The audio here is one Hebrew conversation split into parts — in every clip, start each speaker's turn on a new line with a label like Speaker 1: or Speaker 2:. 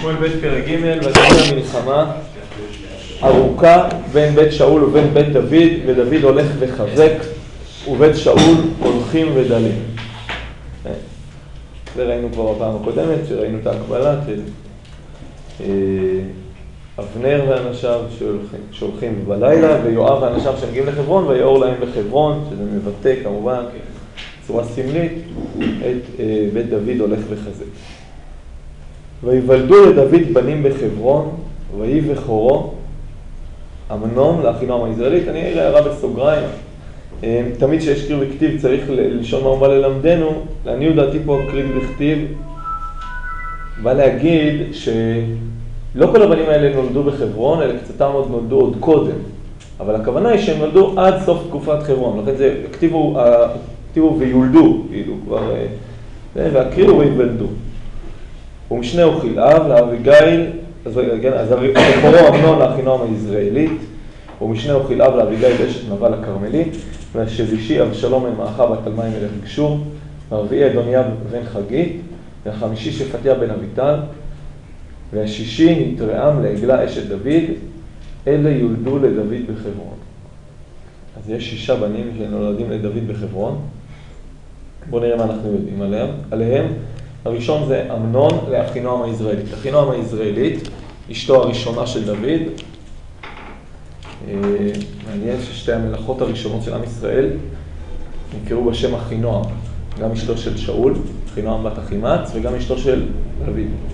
Speaker 1: שמואל ב' פרק ג' ותהיה מלחמה ארוכה בין בית שאול ובין בית דוד, ודוד הולך וחזק, ובית שאול הולכים ודלים. זה ראינו כבר בפעם הקודמת, שראינו את ההקבלה של אבנר ואנשיו שהולכים בלילה, ויואב ואנשיו שמגיעים לחברון, ויאור להם בחברון, שזה מבטא כמובן בצורה סמלית, את בית דוד הולך וחזק. ויוולדו לדוד בנים בחברון, ויהי בכורו אמנון לאחינועם היזרעאלית. אני אראה הערה בסוגריים. תמיד שיש קריא וכתיב צריך לשון מה הוא בא ללמדנו. לעניות דעתי פה קריא וכתיב בא להגיד שלא כל הבנים האלה נולדו בחברון, אלא קצתם עוד נולדו עוד קודם. אבל הכוונה היא שהם נולדו עד סוף תקופת חברון. לכן זה כתיבו ויולדו, כאילו כבר, והקריאו ויוולדו. ומשנהו חילאב לאביגיל, אז בכורו אמנון לאחינועם היזרעאלית, ומשנהו חילאב לאביגיל אשת נבל הכרמלי, והשלישי אבשלום בן מעכה בת תלמי מלך גשור, והרביעי אדוניה בן חגית, והחמישי שפטיה בן אביטל, והשישי נתרעם לעגלה אשת דוד. אלה יולדו לדוד בחברון. אז יש 6 בנים שנולדים לדוד בחברון. בואו נראה מה אנחנו יודעים עליהם. הראשון זה אמנון לאחינועם היזרעאלית. אחינועם היזרעאלית, אשתו הראשונה של דוד. מעניין ששתי המלאכות הראשונות של עם ישראל נקראו בשם אחינועם. גם אשתו של שאול, אחינועם בת אחימץ, וגם אשתו של דוד.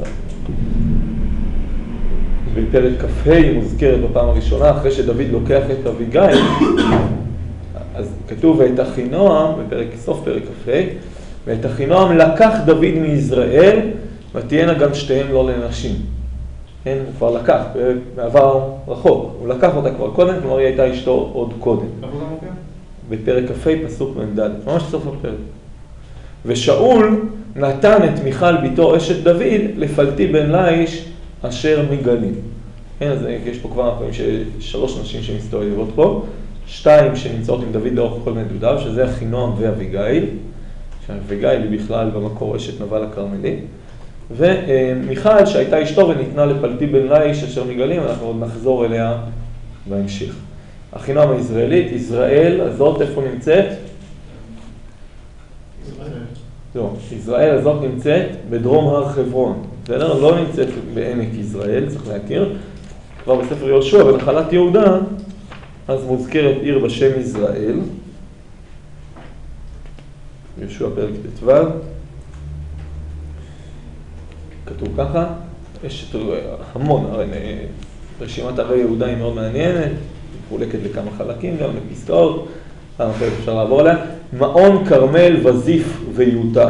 Speaker 1: בפרק כ"ה היא מוזכרת בפעם הראשונה, אחרי שדוד לוקח את אביגיל, אז כתוב ואת אחינועם, בסוף פרק כ"ה, ואת אחינועם לקח דוד מיזרעאל, ותהיינה גם שתיהן לא לנשים. כן, הוא כבר לקח, בעבר רחוק. הוא לקח אותה כבר קודם, כלומר היא הייתה אשתו עוד קודם.
Speaker 2: איפה זה מופיע?
Speaker 1: בפרק כ"ה פסוק מ"ד, ממש סוף הפרק. ושאול נתן את מיכל ביתו אשת דוד לפלטי בן לאיש אשר מגלים. כן, אז יש פה כבר פעמים 3 נשים שמסתובבות פה, 2 שנמצאות עם דוד לאורך כל נדודיו, שזה אחינועם ואביגיל. שאביגיל היא בכלל במקור אשת נבל הכרמלי. ומיכל שהייתה אשתו וניתנה לפלטי בן לאיש אשר מגלים, אנחנו עוד נחזור אליה בהמשך. אחינועם היזרעאלית, יזרעאל הזאת איפה נמצאת? לא, ישראל הזאת נמצאת בדרום הר חברון. בסדר? לא נמצאת בעמק יזרעאל, צריך להכיר. כבר בספר יהושע, בנחלת יהודה, אז מוזכרת עיר בשם יזרעאל. יהושע פרק ט"ו. כתוב ככה, יש המון, רשימת ערי יהודה היא מאוד מעניינת, היא מחולקת לכמה חלקים, גם לפסקאות, פעם אחרת אפשר לעבור עליה. מעון, כרמל, וזיף ויוטה.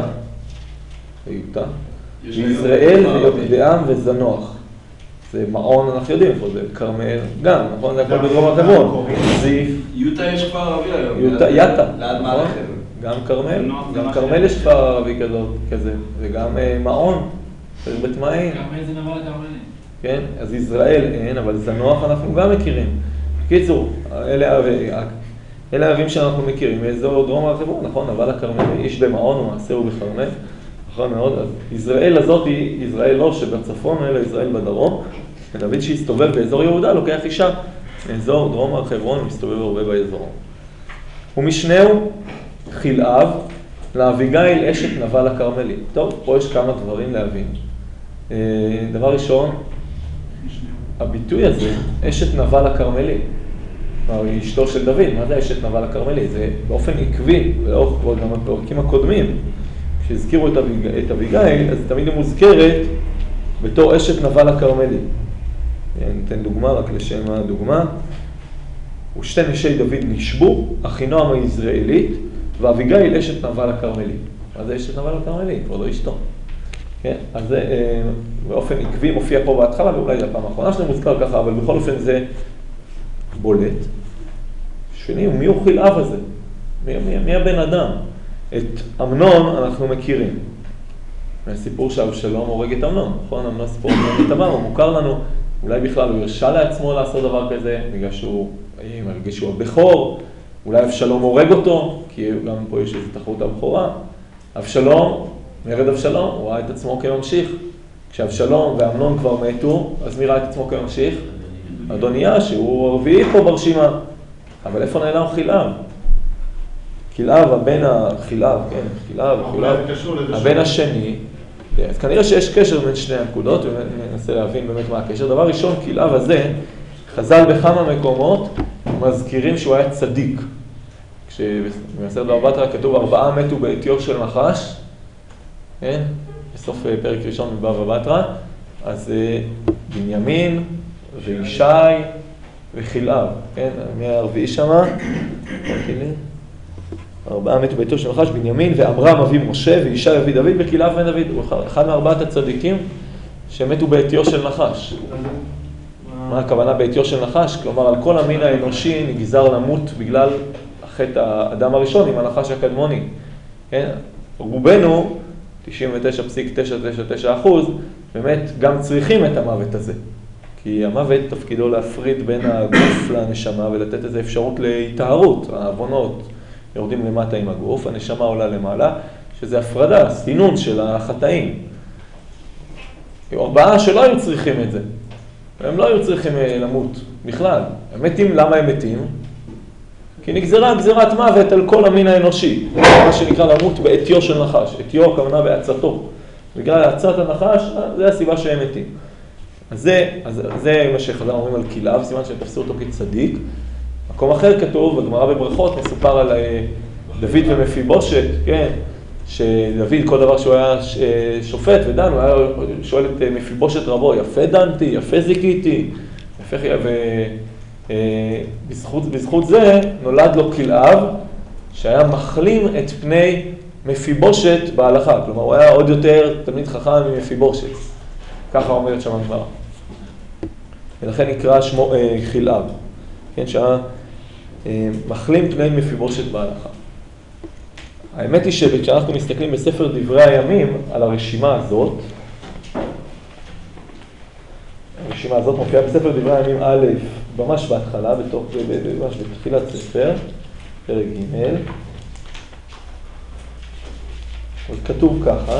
Speaker 1: ויזרעאל ויוקדעם וזנוח. זה מעון, אנחנו יודעים איפה זה, כרמל, גם, נכון? זה הכל בדרום הר חברון. זיף.
Speaker 2: יוטה יש כפר ערבי היום.
Speaker 1: יטה,
Speaker 2: ליד מערכת.
Speaker 1: גם כרמל, גם כרמל יש כפר ערבי כזה, וגם מעון, בית מעין.
Speaker 3: כרמל זה נבל הכרמלי.
Speaker 1: כן, אז יזרעאל אין, אבל זנוח אנחנו גם מכירים. בקיצור, אלה הערים שאנחנו מכירים, מאזור דרום הר חברון, נכון? נבל הכרמלי, איש במעון ומעשהו בכרמל. נכון מאוד, אז יזרעאל הזאת היא יזרעאל לא שבצפון, אלא יזרעאל בדרום. ודוד שהסתובב באזור יהודה, לוקח אישה מאזור דרום הר חברון, ומסתובב הרבה באזור. ומשנהו חילאב לאביגיל אשת נבל הכרמלי. טוב, פה יש כמה דברים להבין. דבר ראשון, הביטוי הזה, אשת נבל הכרמלי. כלומר, היא אשתו של דוד. מה זה אשת נבל הכרמלי? זה באופן עקבי, ולאורך גם בפרקים הקודמים. כשהזכירו את אביגיל, אז תמיד היא מוזכרת בתור אשת נבל הכרמלי. ניתן דוגמה, רק לשם הדוגמה. ושתי נשי דוד נשבו, אחינועם היזרעאלית, ואביגיל אשת נבל הכרמלי. מה זה אשת נבל הכרמלי? כבר לא אשתו. כן? אז זה באופן עקבי מופיע פה בהתחלה, ואולי זה הפעם האחרונה שזה מוזכר ככה, אבל בכל אופן זה בולט. שני, מי הוא חילאב הזה? מי הבן אדם? את אמנון אנחנו מכירים. מהסיפור שאבשלום הורג את אמנון, נכון? אמנון סיפור את תמר, הוא מוכר לנו, אולי בכלל הוא הרשה לעצמו לעשות דבר כזה, בגלל שהוא מרגיש שהוא הבכור, אולי אבשלום הורג אותו, כי גם פה יש איזו תחרות הבכורה. אבשלום, מרד אבשלום, הוא ראה את עצמו כממשיך. כשאבשלום ואמנון כבר מתו, אז מי ראה את עצמו כממשיך? אדוניה, שהוא הרביעי פה ברשימה. אבל איפה נעלם חילב? חילב, הבן השני. אז כנראה שיש קשר בין שני הנקודות, וננסה להבין באמת מה הקשר. דבר ראשון, חילב הזה, חז"ל בכמה מקומות מזכירים שהוא היה צדיק. כשבמסכת בבא בתרא כתוב 4 מתו בעטיו של נחש, כן? בסוף פרק ראשון בבא בתרא, אז בנימין וישי וחילב, כן? מי הרביעי שמה? 4 מתו בעטיו של נחש, בנימין ועמרם אבי משה וישי אבי דוד וחילב בן דוד. הוא אחד מ4 הצדיקים שמתו בעטיו של נחש. מה הכוונה בעטיו של נחש? כלומר, על כל המין האנושי נגזר למות בגלל חטא האדם הראשון עם הנחש הקדמוני. כן? רובנו, 99.999%, באמת גם צריכים את המוות הזה. כי המוות תפקידו להפריד בין הגוף לנשמה ולתת איזו אפשרות להתארות. העוונות יורדים למטה עם הגוף, הנשמה עולה למעלה, שזה הפרדה, סינון של החטאים. 4 שלא היו צריכים את זה. הם לא היו צריכים למות בכלל. הם מתים, למה הם מתים? כי נגזרה גזירת מוות על כל המין האנושי. מה שנקרא למות בעטיו של נחש. עטיו הכוונה בעצתו. בגלל עצת הנחש, זה הסיבה שהם מתים. אז זה מה שחז"ל אומרים על כילב, סימן שהם תפסו אותו כצדיק. מקום אחר כתוב, בגמרא בברכות, מסופר על דוד ומפיבושת, כן? שדוד, כל דבר שהוא היה שופט ודן, הוא היה שואל את מפיבושת רבו, יפה דנתי, יפה זיקיתי, יפה בזכות זה נולד לו כלאב, שהיה מחלים את פני מפיבושת בהלכה. כלומר, הוא היה עוד יותר תלמיד חכם ממפיבושת. ככה אומרת שם הגמרא. ולכן נקרא שמו כלאב. כן, שהיה מחלים פני מפיבושת בהלכה. האמת היא שכשאנחנו מסתכלים בספר דברי הימים על הרשימה הזאת, הרשימה הזאת מופיעה בספר דברי הימים א', ממש בהתחלה, ממש בתחילת ספר, פרק ג', אז כתוב ככה,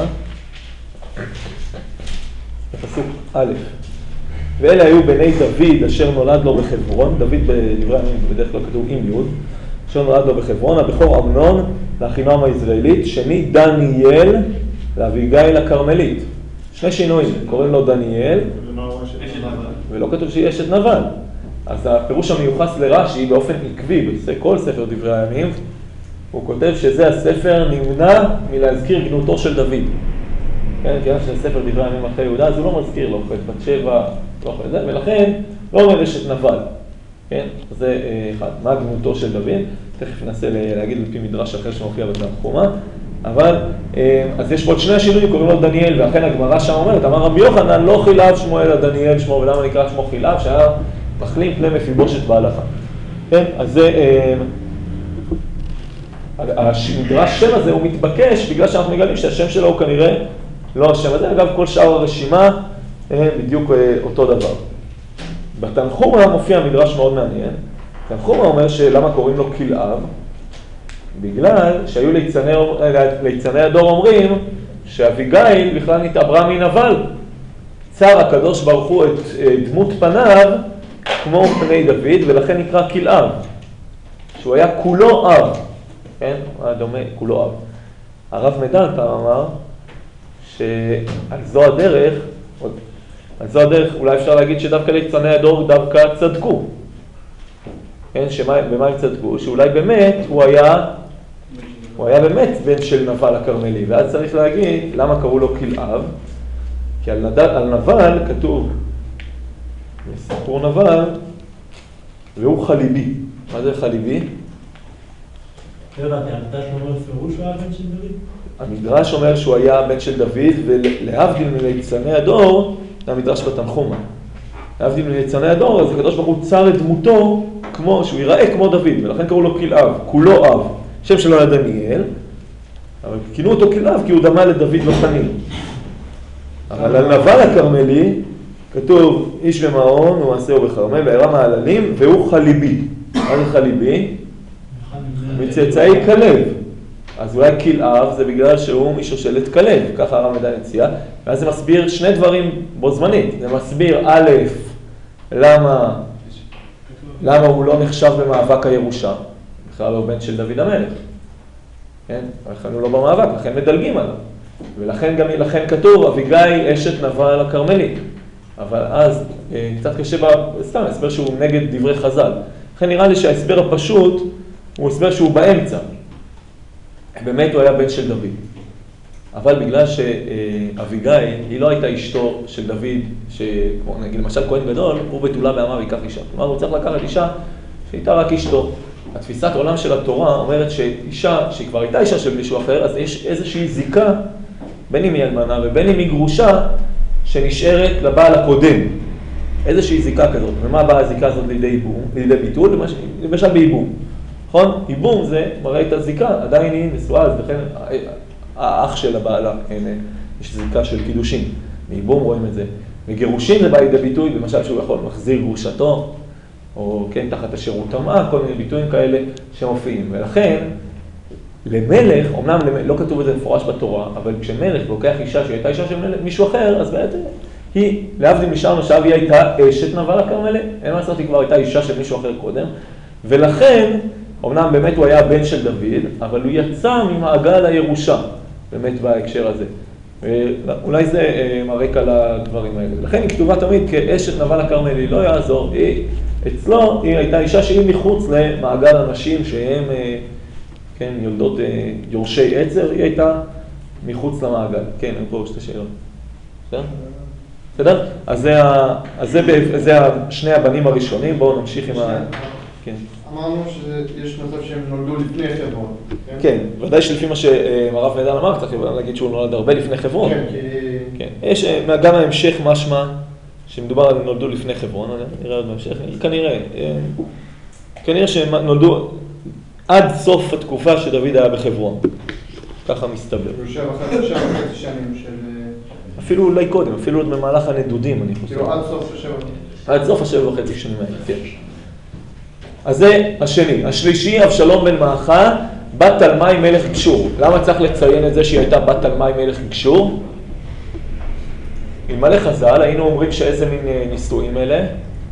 Speaker 1: בפסוק א', ואלה היו בני דוד אשר נולד לו בחברון, דוד בדברי הימים בדרך כלל כתוב עם יוד, אשר נולד לו בחברון, הבכור אמנון לאחינועם היזרעאלית, שני דניאל לאביגיל הכרמלית. שני שינויים, קוראים לו דניאל, ולא כתוב שהיא אשת נבל. אז הפירוש המיוחס לרש"י באופן עקבי, בכל ספר דברי הימים, הוא כותב שזה הספר נמנע מלהזכיר גנותו של דוד. כן, כיוון שזה ספר דברי הימים אחרי יהודה, אז הוא לא מזכיר לו, בת שבע, לא אחרי זה, ולכן לא אומר אשת נבל. כן, זה אחד, מה גנותו של דוד, תכף ננסה להגיד לפי מדרש אחר שמופיע בתנחומה, אבל אז יש פה עוד שני השינויים, קוראים לו דניאל, ואכן הגמרא שם אומרת, אמר רבי יוחנן, לא חילב שמו אלא דניאל שמו, ולמה נקרא שמו חילב? שהיה מחלים פני מפיבושת בהלכה. כן, אז זה, המדרש שם הזה הוא מתבקש, בגלל שאנחנו מגלים שהשם שלו הוא כנראה לא השם הזה, אגב כל שאר הרשימה בדיוק אותו דבר. בתנחומה מופיע מדרש מאוד מעניין. תנחומה אומר שלמה קוראים לו כלאב? בגלל שהיו ליצני הדור אומרים שאביגיל בכלל נתעברה מנבל. צר הקדוש ברוך הוא את דמות פניו כמו פני דוד, ולכן נקרא כלאב. שהוא היה כולו אב. כן? הוא היה דומה, כולו אב. הרב מדן פעם אמר שעל זו הדרך, על זו הדרך אולי אפשר להגיד שדווקא ליצני הדור דווקא צדקו. כן, במה הם צדקו? שאולי באמת הוא היה באמת בן של נבל הכרמלי, ואז צריך להגיד למה קראו לו כלאב, כי על נבל כתוב, בסיפור נבל, והוא חליבי. מה זה חליבי?
Speaker 3: לא יודעת, המדרש אומר בפירוש שהוא היה בן של דוד?
Speaker 1: המדרש אומר שהוא היה בן של דוד, ולהבדיל מליצני הדור, זה המדרש בתנחומה. להבדיל מליצני הדור, אז הקדוש ברוך הוא צר את דמותו, כמו שהוא ייראה כמו דוד, ולכן קראו לו כלאב, כולו אב. שם שלו היה דניאל, אבל כינו אותו כלאב כי הוא דמה לדוד בפנים. אבל על נבל הכרמלי כתוב איש במעון ומעשהו בכרמל וירא מעללים והוא חליבי. מה זה חליבי? מצאצאי כלב. אז אולי כלאב זה בגלל שהוא משושלת כלב, ככה הרב מדן הציע, ואז זה מסביר שני דברים בו זמנית. זה מסביר א', למה הוא לא נחשב במאבק הירושה, בכלל לא בן של דוד המלך. כן? לכן הוא לא במאבק, לכן מדלגים עליו. ולכן כתוב, אביגיל אשת נבל הכרמלי. אבל אז קצת קשה, סתם, הסבר שהוא נגד דברי חז"ל. לכן נראה לי שההסבר הפשוט הוא הסבר שהוא באמצע. באמת הוא היה בן של דוד. אבל בגלל שאביגיל היא לא הייתה אשתו של דוד, כמו נגיד למשל כהן גדול, הוא בתולה בעמה ויקח אישה. כלומר, הוא צריך לקחת אישה שהייתה רק אשתו. התפיסת העולם של התורה אומרת שאישה, שהיא כבר הייתה אישה של מישהו אחר, אז יש איזושהי זיקה, בין אם היא אלמנה ובין אם היא גרושה, שנשארת לבעל הקודם. איזושהי זיקה כזאת. ומה באה הזיקה הזאת לידי ביטול? למשל בייבום. נכון? ייבום זה מראה את הזיקה, עדיין היא נשואה, אז לכן האח של הבעלה, כן, יש זיקה של קידושים. בייבום רואים את זה. וגירושים זה בא לידי ביטוי, למשל שהוא יכול מחזיר גרושתו, או כן, תחת השירות טמאה, כל מיני ביטויים כאלה שמופיעים. ולכן, למלך, אמנם לא כתוב את זה מפורש בתורה, אבל כשמלך לוקח אישה שהייתה אישה של מישהו אחר, אז בעצם היא, להבדיל משאר עכשיו, היא הייתה אשת נבל הכרמלי. אין מה לעשות, היא כבר הייתה אישה של מישהו אחר קודם. ולכן, אמנם באמת הוא היה בן של דוד, אבל הוא יצא ממעגל הירושה, באמת בהקשר הזה. אולי זה מרקע לדברים האלה. לכן היא כתובה תמיד כאשת נבל הכרמלי, לא יעזור. אצלו היא הייתה אישה שהיא מחוץ למעגל הנשים שהם, כן, יולדות יורשי עצר, היא הייתה מחוץ למעגל. כן, אני פה שתי שאלות. בסדר? בסדר? אז זה שני הבנים הראשונים, בואו נמשיך עם ה... כן.
Speaker 2: אמרנו שיש מצב שהם נולדו לפני חברון.
Speaker 1: כן, ודאי שלפי מה שהרב מדן אמר, צריך להגיד שהוא נולד הרבה לפני חברון. כן, יש גם ההמשך משמע שמדובר על נולדו לפני חברון, נראה עוד בהמשך, כנראה שהם נולדו עד סוף התקופה שדוד היה בחברון, ככה מסתבר.
Speaker 2: 7.5 שנים של...
Speaker 1: אפילו אולי קודם, אפילו עוד במהלך הנדודים, אני חושב.
Speaker 2: כאילו עד סוף השבע.
Speaker 1: עד סוף 7.5 שנים האלה, כן. אז זה השני. השלישי, אבשלום בן מעכה, בת תלמי מלך גשור. למה צריך לציין את זה שהיא הייתה בת תלמי מלך גשור? אלמלא חז"ל, היינו אומרים שאיזה מין נישואים אלה?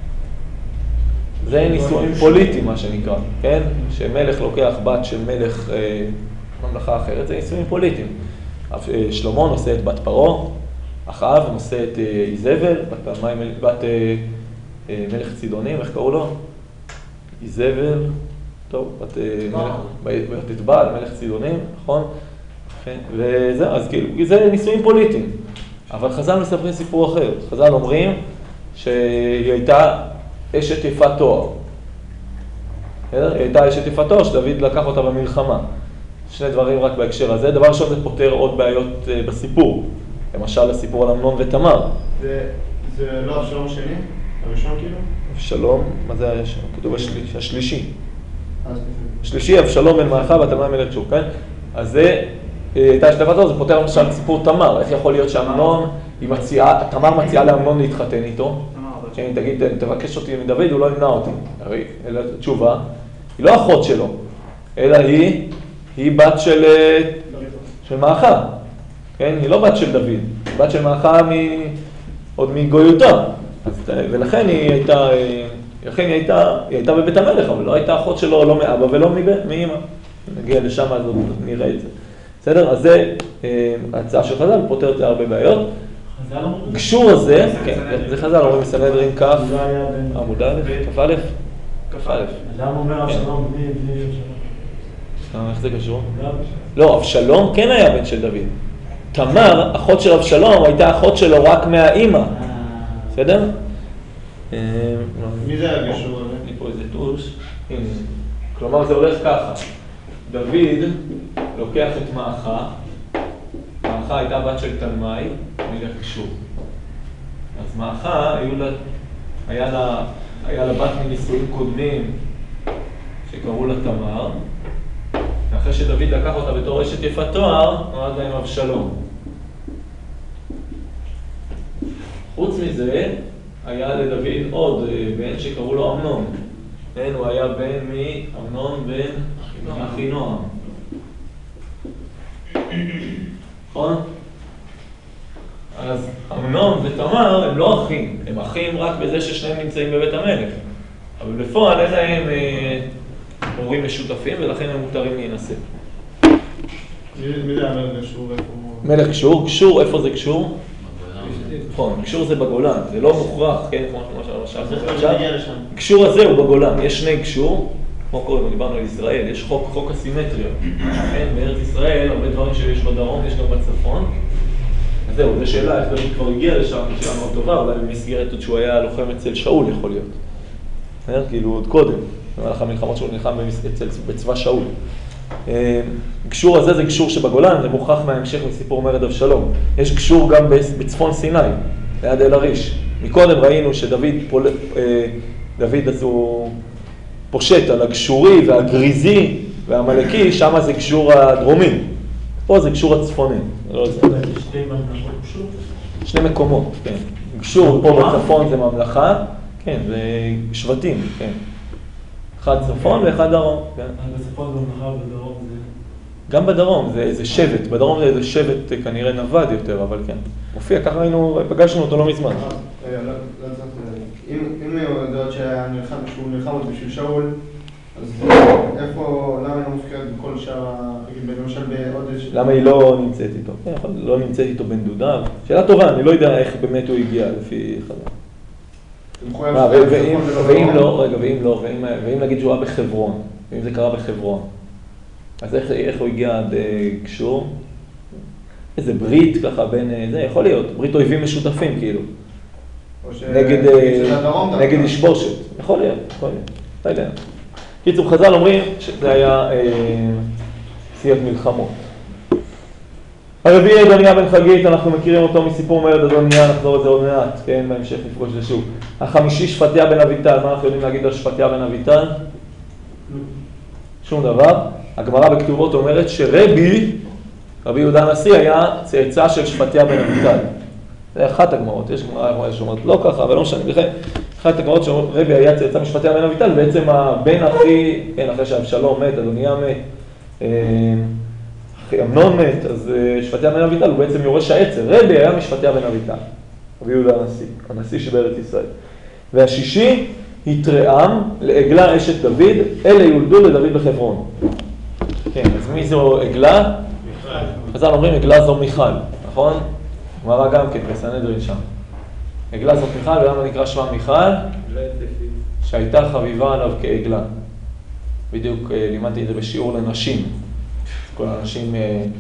Speaker 1: זה נישואים פוליטיים, מה שנקרא, כן? שמלך לוקח בת של מלך ממלכה אחרת, זה נישואים פוליטיים. שלמה נושא את בת פרעה, אחאב נושא את איזבל, בת מלך צידונים, איך קראו לו? איזבל, טוב, בת תתבעל, מלך צידונים, נכון? וזה, אז כאילו, זה נישואים פוליטיים. אבל חז"ל מספרים סיפור אחר. חז"ל אומרים שהיא הייתה אשת יפת תואר. היא הייתה אשת יפת תואר שדוד לקח אותה במלחמה. שני דברים רק בהקשר הזה. דבר ראשון, זה פותר עוד בעיות בסיפור. למשל, הסיפור על אמנון ותמר.
Speaker 2: זה לא אבשלום שני? הראשון כאילו?
Speaker 1: אבשלום, מה זה היה שם? כתוב השלישי. השלישי, אבשלום בן מעכה בת תלמי מלך גשור, כן? אז זה הייתה אשת יפת תואר, זה פותר למשל סיפור תמר. איך יכול להיות שאמנון, תמר מציעה לאמנון להתחתן איתו? כן, תגיד, תבקש אותי מדוד, הוא לא ימנע אותי. הרי, אלא תשובה, היא לא אחות שלו, אלא היא בת של מעכה. כן, היא לא בת של דוד, היא בת של מעכה עוד מגויותה. ולכן היא הייתה בבית המלך, אבל לא הייתה אחות שלו, לא מאבא ולא מאמא. נגיע לשם, אז נראה את זה. בסדר? אז זה ההצעה של חז"ל, פותרת להרבה בעיות. גשור הזה, כן, זה חז"ל, אומרים בסנהדרין כ' עמוד א', כ"א. כ"א.
Speaker 3: אדם אומר אבשלום בלי אבשלום.
Speaker 1: איך זה קשור? לא, אבשלום כן היה בן של דוד. תמר, אחות של אבשלום, הייתה אחות שלו רק מהאימא. בסדר?
Speaker 2: מי זה היה גשור?
Speaker 1: אני פה איזה טוש. כלומר, זה הולך ככה. דוד לוקח את מעכה. מעכה הייתה בת של תלמי, מלך גשור. אז מעכה, היה לה בת מנישואים קודמים שקראו לה תמר. ואחרי שדוד לקח אותה בתור אשת יפת תואר, נולד להם אבשלום. חוץ מזה, היה לדוד עוד בן שקראו לו אמנון. הוא היה בן מאמנון בן אחינועם. נכון? אז אמנון ותמר הם לא אחים, הם אחים רק בזה ששניהם נמצאים בבית המלך. אבל בפועל אין להם הורים משותפים ולכן הם מותרים להינשא.
Speaker 2: מי זה המלך גשור?
Speaker 1: מלך גשור, גשור, איפה זה גשור? נכון, גשור זה בגולן, זה לא מוכרח, כן, כמו עכשיו. גשור הזה הוא בגולן, יש שני גשור, כמו קודם, דיברנו על ישראל, יש חוק הסימטריה. כן, בארץ ישראל, הרבה דברים שיש בדרום, יש גם בצפון. אז זהו, זו שאלה, איך דוד כבר הגיע לשם, שאלה מאוד טובה, אולי במסגרת עוד שהוא היה לוחם אצל שאול יכול להיות. כאילו עוד קודם, במהלך המלחמות שהוא נלחם בצבא שאול. גשור הזה זה גשור שבגולן, זה מוכח מההמשך מסיפור מרד אבשלום. יש גשור גם בצפון סיני, ליד אל עריש. מקודם ראינו שדוד אז הוא פושט על הגשורי והגריזי והמלכי, שם זה גשור הדרומי. פה זה גשור הצפוני. שני מקומות, כן. גשור פה בצפון זה ממלכה, כן, זה שבטים, כן. אחד צפון ואחד דרום.
Speaker 3: בצפון זה ממלכה ובדרום זה...
Speaker 1: גם בדרום זה שבט, בדרום זה שבט כנראה נווד יותר, אבל כן. מופיע, ככה פגשנו אותו לא מזמן.
Speaker 2: אם יודעות שהוא נלחם עוד בשביל שאול, אז איפה, למה היא לא מוזכרת בכל שאר, למשל בעוד...
Speaker 1: למה היא לא נמצאת איתו? לא נמצאת איתו בן דודיו. שאלה טובה, אני לא יודע איך באמת הוא הגיע לפי חז"ל. ואם נגיד שהוא היה בחברון, ואם זה קרה בחברון, אז איך הוא הגיע עד גשור? איזה ברית ככה בין זה, יכול להיות, ברית אויבים משותפים כאילו. נגד ישבושת, יכול להיות, לא יודע. קיצור, חז"ל אומרים שזה היה שיאת מלחמות. הרביעי אדוניה בן חגית, אנחנו מכירים אותו מסיפור מרד אדוניה, נחזור לזה עוד מעט, כן, בהמשך נפגוש את זה שוב. החמישי שפטיה בן אביטל, מה אנחנו יודעים להגיד על שפטיה בן אביטל? שום דבר. הגמרא בכתובות אומרת רבי יהודה הנשיא היה צאצא של שפטיה בן אביטל. זה אחת הגמרות, יש גמרא שאומרת לא ככה, אבל לא משנה, לכן אחת הגמרות שאומרת רבי היה צאצא משפטיה בן אביטל, בעצם הבן הכי, כן, אחרי שאבשלום מת, אדוניה מת, אחי אמנון מת, אז שפטיה בן אביטל הוא בעצם יורש העצר. רבי היה משפטיה בן אביטל, רבי יהודה הנשיא שבארץ ישראל. והשישי, יתרעם לעגלה אשת דוד, אלה יולדו לדוד בחברון. כן, אז מי זו עגלה? חז"ל אומרים עגלה זו מיכל, נכון? גמרא גם כן, בסנהדרין שם. עגלה זאת מיכל, ולמה נקרא שמה מיכל? שהייתה חביבה עליו כעגלה. בדיוק לימדתי את זה בשיעור לנשים. כל האנשים,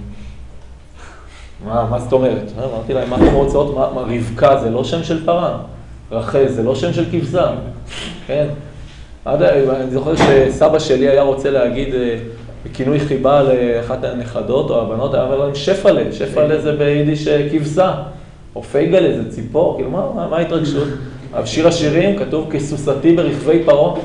Speaker 1: מה זאת אומרת? אמרתי להם, מה אתם רוצות? מה רבקה זה לא שם של פרה? רחל זה לא שם של כבשה? כן? אני זוכר שסבא שלי היה רוצה להגיד בכינוי חיבה לאחת הנכדות או הבנות, היה אומר להם שפלה, שפלה זה ביידיש כבשה, או פייגלה זה ציפור, כאילו מה ההתרגשות? בשיר השירים כתוב כסוסתי ברכבי פרעה.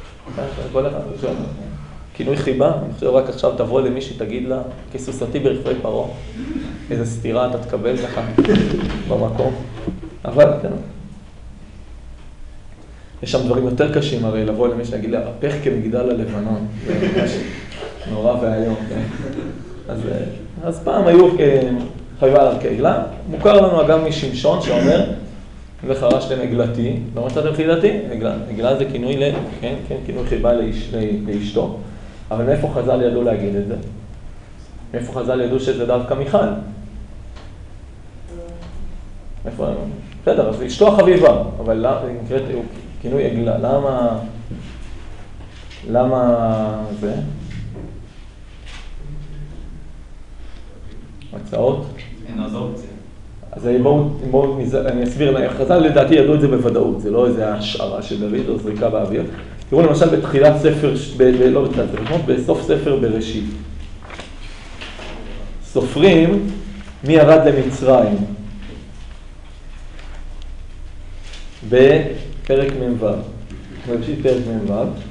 Speaker 1: כינוי חיבה, אני חושב רק עכשיו תבוא למישהי, תגיד לה כסוסתי ברכבי פרעה. איזה סתירה אתה תקבל ככה במקום. אבל כן. יש שם דברים יותר קשים, הרי לבוא למישהו להגיד לה, הפך כמגדל הלבנון. זה ממש נורא והיום. אז פעם היו חביבה עליו כעגלה. מוכר לנו אגב משמשון שאומר, וחרשתם עגלתי, לא מצאתם חידתי? עגלה זה כינוי כינוי חיבה לאשתו. אבל מאיפה חז"ל ידעו להגיד את זה? מאיפה חז"ל ידעו שזה דווקא מיכל? מאיפה? בסדר, אז אשתו החביבה, אבל נקראת כינוי עגלה. למה זה? הצעות?
Speaker 4: אין אז אופציה.
Speaker 1: אז בואו, אני אסביר, חז"ל לדעתי ידעו את זה בוודאות, זה לא איזה השערה של דוד או זריקה באוויר. תראו למשל בתחילת ספר, לא בתחילת ספר, בסוף ספר בראשית. סופרים מי ירד למצרים. בפרק מ"ו. בראשית פרק מ"ו.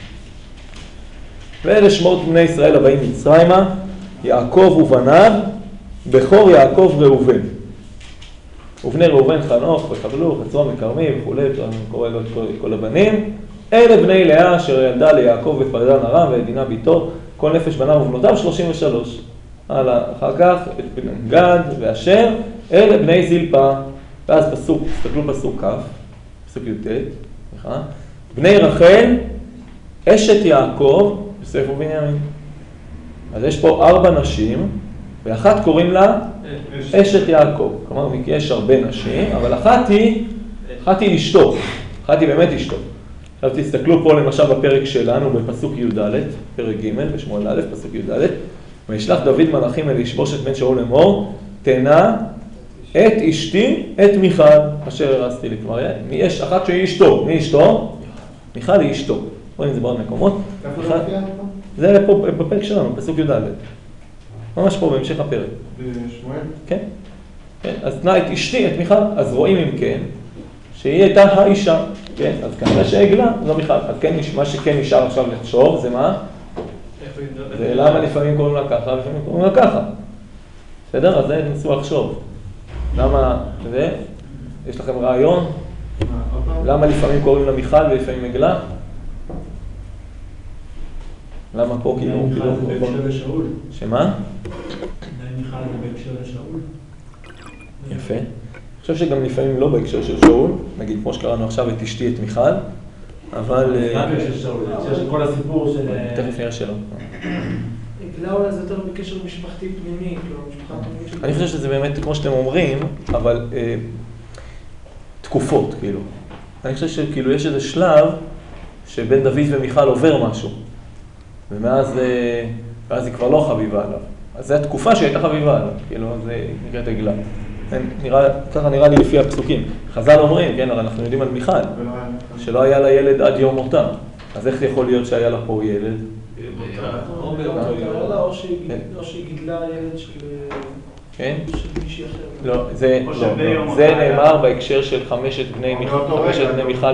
Speaker 1: ואלה שמות בני ישראל הבאים מצרימה, יעקב ובניו, בכור יעקב ראובן. ובני ראובן חנוך וחבלו, חצרון וכרמי וכולי, אני קורא לו את כל הבנים. אלה בני לאה אשר ילדה ליעקב בפרדן ארם ודינה ביתו, כל נפש בניו ובנותיו 33. הלאה, אחר כך את גד ואשר, אלה בני זלפה. ואז פסוק, תסתכלו פסוק כ', פסוק י"ט, סליחה. בני רחל, אשת יעקב, יוסף ובנימין. אז יש פה 4 נשים, ואחת קוראים לה אשת יעקב. כלומר, יש הרבה נשים, אבל אחת היא אשתו. אחת היא באמת אשתו. עכשיו תסתכלו פה למשל בפרק שלנו, בפסוק י"ד, פרק ג' בשמואל א', פסוק י"ד. וישלח דוד מלאכים אל ישבושת בן שאול לאמור, תנה את אשתי, את מיכל, אשר הרסתי לי. כלומר, יש אחת שהיא אשתו. מי אשתו? מיכל היא אשתו. רואים את זה בעוד מקומות. זה פה בפרק שלנו, פסוק י"ד. ממש פה בהמשך הפרק.
Speaker 2: בשמואל?
Speaker 1: כן. אז תנה את אשתי, את מיכל. אז רואים אם כן, שהיא הייתה האישה. כן, אז כנראה שהעגלה, לא מיכל. אז כן, מה שכן נשאר עכשיו לחשוב, זה מה? זה למה לפעמים קוראים לה ככה, לפעמים קוראים לה ככה. בסדר? אז זה נסו לחשוב. למה, זה? יש לכם רעיון? למה לפעמים קוראים לה מיכל ולפעמים עגלה? למה פה כאילו...
Speaker 3: מיכל זה בהקשר לשאול.
Speaker 1: שמה?
Speaker 3: מיכל זה בהקשר לשאול.
Speaker 1: יפה. אני חושב שגם לפעמים לא בהקשר של שאול, נגיד כמו שקראנו עכשיו את אשתי את מיכל, אבל...
Speaker 3: זה גם בהקשר של שאול, זה בהקשר של כל הסיפור של...
Speaker 1: תכף נראה שלא.
Speaker 4: עגלה אולי זה יותר בקשר משפחתי פנימי, כאילו משפחה פנימית של...
Speaker 1: אני חושב שזה באמת, כמו שאתם אומרים, אבל תקופות, כאילו. אני חושב שכאילו יש איזה שלב שבין דוד ומיכל עובר משהו, ואז היא כבר לא חביבה עליו. אז זו התקופה שהייתה חביבה עליו, כאילו, זה נקראת עגלה. ככה נראה לי לפי הפסוקים. חז"ל אומרים, כן, הרי אנחנו יודעים על מיכל, שלא היה לה ילד עד יום מותה. אז איך יכול להיות שהיה לה פה ילד?
Speaker 4: או שהיא גידלה ילד של מישהי אחרת.
Speaker 1: לא, זה נאמר בהקשר של 5 בני מיכל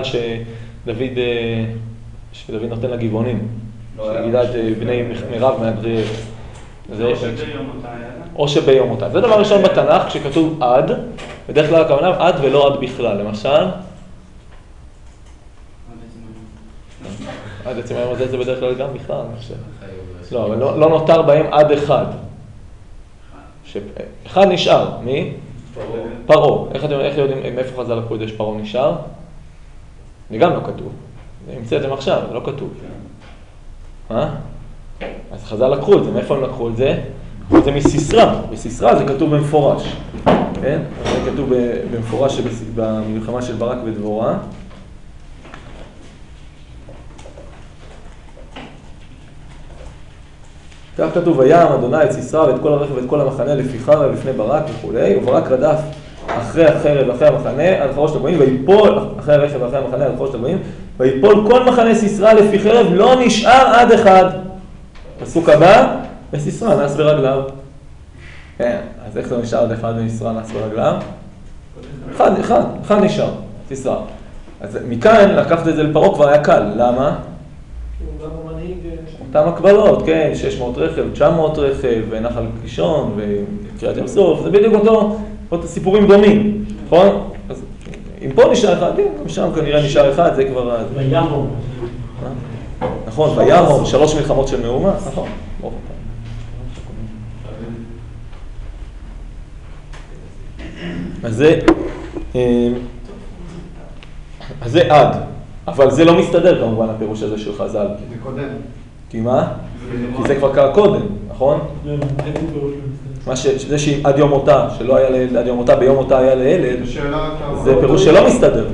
Speaker 1: שדוד נותן לה גבעונים. שגידלה את בני מירב מהדרי ארץ. או שביום אותה. זה דבר ראשון בתנ"ך, כשכתוב עד, בדרך כלל הכוונה עד ולא עד בכלל. למשל, עד עצם היום הזה זה בדרך כלל גם בכלל, אני חושב. לא, אבל לא נותר בהם עד אחד. אחד נשאר, מי? פרעה. איך יודעים, מאיפה חז"ל הקודש פרעה נשאר? זה גם לא כתוב. המצאתם עכשיו, זה לא כתוב. אז חז"ל לקחו את זה, מאיפה הם לקחו את זה? לקחו את זה מסיסרא. בסיסרא זה כתוב במפורש. כן? זה כתוב במפורש במלחמה של ברק ודבורה. כך כתוב, וים אדוני את סיסרא ואת כל הרכב ואת כל המחנה לפיך ולפני ברק וכולי, וברק רדף אחרי החרב ואחרי המחנה על חרושת הגויים, ויפול אחרי הרכב ואחרי המחנה על חרושת הגויים, ויפול כל מחנה סיסרא לפי חרב, לא נשאר עד אחד. פסוק הבא, וסיסרא נס ברגליו. כן, אז איך זה נשאר עד אחד וסיסרא נס ברגליו? אחד נשאר, סיסרא. אז מכאן לקחת את זה לפרעה כבר היה קל, למה?
Speaker 4: כי הוא גם המנהיג...
Speaker 1: אותם הקבלות, כן, 600 רכב, 900 רכב, ונחל קישון, וקריאת ים סוף, זה בדיוק אותו סיפורים דומים, נכון? אז אם פה נשאר אחד, כן, שם כנראה נשאר אחד, זה כבר...
Speaker 3: וימום.
Speaker 1: נכון, וימום, 3 מלחמות של מהומה, נכון. אז זה עד, אבל זה לא מסתדר כמובן הפירוש הזה של חז"ל.
Speaker 2: זה קודם.
Speaker 1: כי מה? כי זה כבר קרה קודם, נכון? זה שעד יום מותה, שלא היה לילד עד יום מותה, ביום מותה היה לילד, זה פירוש שלא מסתדר.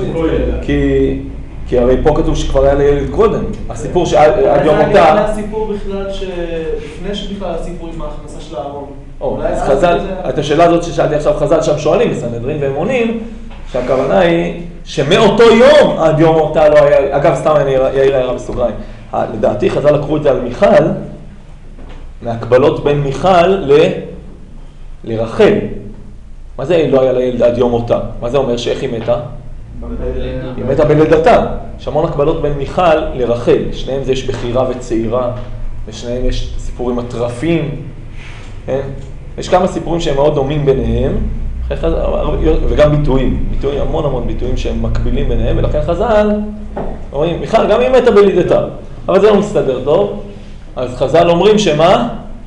Speaker 1: כי הרי פה כתוב שכבר היה לילד קודם. הסיפור שעד יום מותה...
Speaker 4: זה הסיפור בכלל שלפני שבכלל הסיפור עם ההכנסה של הארון.
Speaker 1: אז חז"ל, את השאלה הזאת ששאלתי עכשיו חז"ל שם שואלים בסנהדרין והם עונים, שהכוונה היא שמאותו יום עד יום מותה לא היה... אגב, סתם אני יאיר הערה בסוגריים. לדעתי חז"ל לקחו את זה על מיכל, מהקבלות בין מיכל לרחל. מה זה לא היה לילד עד יום מותה? מה זה אומר שאיך היא מתה? היא מתה בלידתה. יש המון הקבלות בין מיכל לרחל. שניהם זה יש בחירה וצעירה, ושניהם יש סיפורים מטרפים. כן? יש כמה סיפורים שהם מאוד דומים ביניהם, וגם ביטויים. המון ביטויים שהם מקבילים ביניהם, ולכן חז"ל אומרים, מיכל גם היא מתה בלידתה. אבל זה לא מסתדר טוב. אז חז"ל אומרים שמה?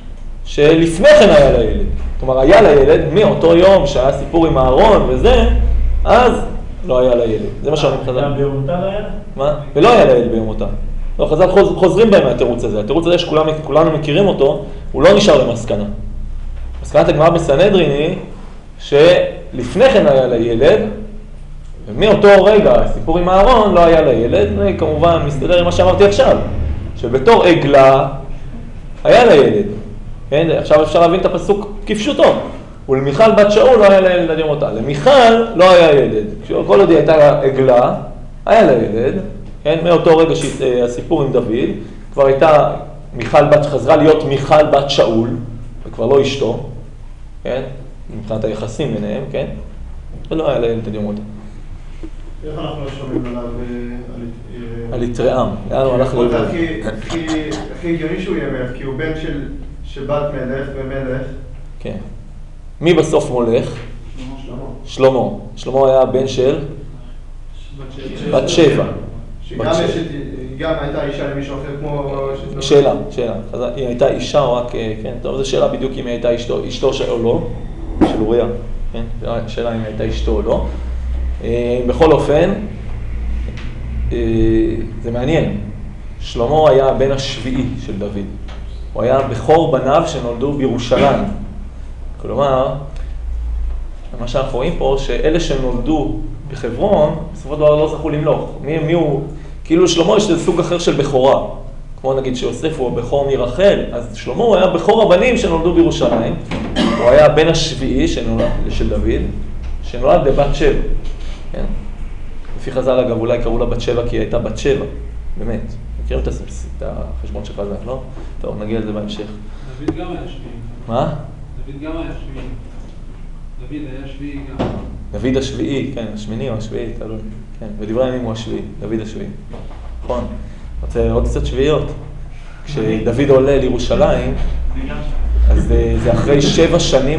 Speaker 1: שלפני כן היה לה ילד. כלומר, היה לה ילד מאותו יום שהיה סיפור עם אהרון וזה, אז לא היה לה ילד. זה מה שאני חזר.
Speaker 3: גם ביום מותה לא היה?
Speaker 1: מה? ולא היה לה ילד ביום מותה. לא, חז"ל חוזרים בהם מהתירוץ הזה. התירוץ הזה שכולנו מכירים אותו, הוא לא נשאר למסקנה. מסקנת הגמרא בסנהדרין היא שלפני כן היה לה ילד, ומאותו רגע, הסיפור עם אהרון, לא היה לה ילד, וכמובן מסתדר עם מה שאמרתי עכשיו, שבתור עגלה היה לה ילד. כן? עכשיו אפשר להבין את הפסוק כפשוטו. ולמיכל בת שאול לא היה לה ילד עד יום מותה. למיכל לא היה ילד. כל עוד היא הייתה עגלה, היה לה ילד. כן? מאותו רגע שהסיפור עם דוד, כבר הייתה מיכל בת, חזרה להיות מיכל בת שאול, וכבר לא אשתו, כן? מבחינת היחסים ביניהם, כן? ולא היה לה ילד עד יום מותה.
Speaker 2: איך אנחנו שומעים עליו
Speaker 1: על יתרעם, לאן הוא הלך לעבר?
Speaker 2: הכי הגיוני שהוא יהיה מלך, כי הוא בן של בת מלך ומלך.
Speaker 1: כן. מי בסוף מולך? שלמה. שלמה היה בן של? בת שבע.
Speaker 2: שגם הייתה אישה למישהו אחר כמו...
Speaker 1: שאלה. היא הייתה אישה או רק... כן, טוב, זו שאלה בדיוק אם היא הייתה אשתו או לא, של אוריה. כן, שאלה אם היא הייתה אשתו או לא. בכל אופן, זה מעניין. שלמה היה הבן השביעי של דוד. הוא היה בכור בניו שנולדו בירושלים. כלומר, מה שאנחנו רואים פה, שאלה שנולדו בחברון, בסופו של דבר לא זכו למלוך. מי הוא? כאילו שלמה יש סוג אחר של בכורה. כמו נגיד שיוסף הוא הבכור מרחל, אז שלמה הוא היה בכור הבנים שנולדו בירושלים. הוא היה הבן השביעי של דוד, שנולד לבת שבע. כן? לפי חז"ל אגב, אולי קראו לה בת שבע כי היא הייתה בת שבע. באמת. מכירים את החשבון של חז"ל, לא? טוב, נגיע לזה בהמשך.
Speaker 5: דוד גם היה שביעי.
Speaker 1: מה?
Speaker 5: דוד גם היה שביעי. דוד היה שביעי גם.
Speaker 1: דוד השביעי, כן, השמיני או השביעי, תלוי. כן, בדברי הימים הוא השביעי, דוד השביעי. נכון. רוצה עוד קצת שביעיות. כשדוד עולה לירושלים, אז זה אחרי 7 שנים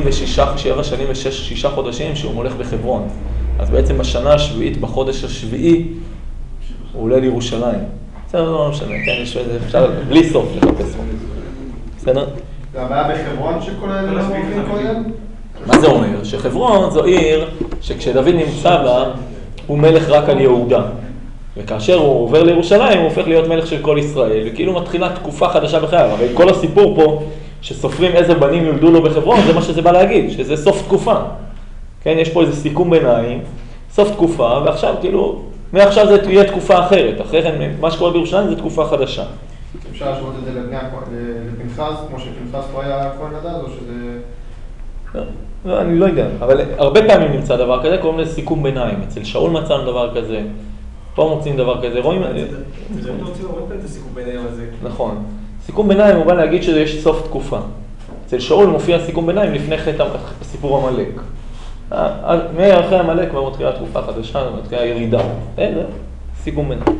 Speaker 1: ו6 חודשים שהוא מולך בחברון. אז בעצם בשנה השביעית, בחודש השביעי, הוא עולה לירושלים. בסדר, לא משנה, כן, יש איזה, אפשר בלי סוף לחפש פה. בסדר?
Speaker 2: זה הבעיה בחברון שכל האלה לא מובילים קודם?
Speaker 1: מה זה אומר? שחברון זו עיר שכשדוד נמצא בה, הוא מלך רק על יהודה. וכאשר הוא עובר לירושלים, הוא הופך להיות מלך של כל ישראל, וכאילו מתחילה תקופה חדשה בחייו. הרי כל הסיפור פה, שסופרים איזה בנים יולדו לו בחברון, זה מה שזה בא להגיד, שזה סוף תקופה. כן, יש פה איזה סיכום ביניים, סוף תקופה, ועכשיו כאילו, מעכשיו זה תהיה תקופה אחרת. אחרי כן, מה שקורה בירושלים זה תקופה חדשה.
Speaker 2: אפשר להשוות את זה לפנחס, כמו שפנחס פה היה כהן הדד, או שזה...
Speaker 1: לא, אני לא יודע, אבל הרבה פעמים נמצא דבר כזה, קוראים לזה סיכום ביניים. אצל שאול מצאנו דבר כזה, פה מוצאים דבר כזה, רואים...
Speaker 4: זה לא רוצים הרבה פעמים את הסיכום ביניים הזה.
Speaker 1: נכון. סיכום ביניים הוא בא להגיד שיש סוף תקופה. אצל שאול מופיע סיכום ביניים לפני חטא סיפור המלך. מאחרי המלך כבר מתחילה תקופה חדשה, מתחילה ירידה. זה סיכום ביניים.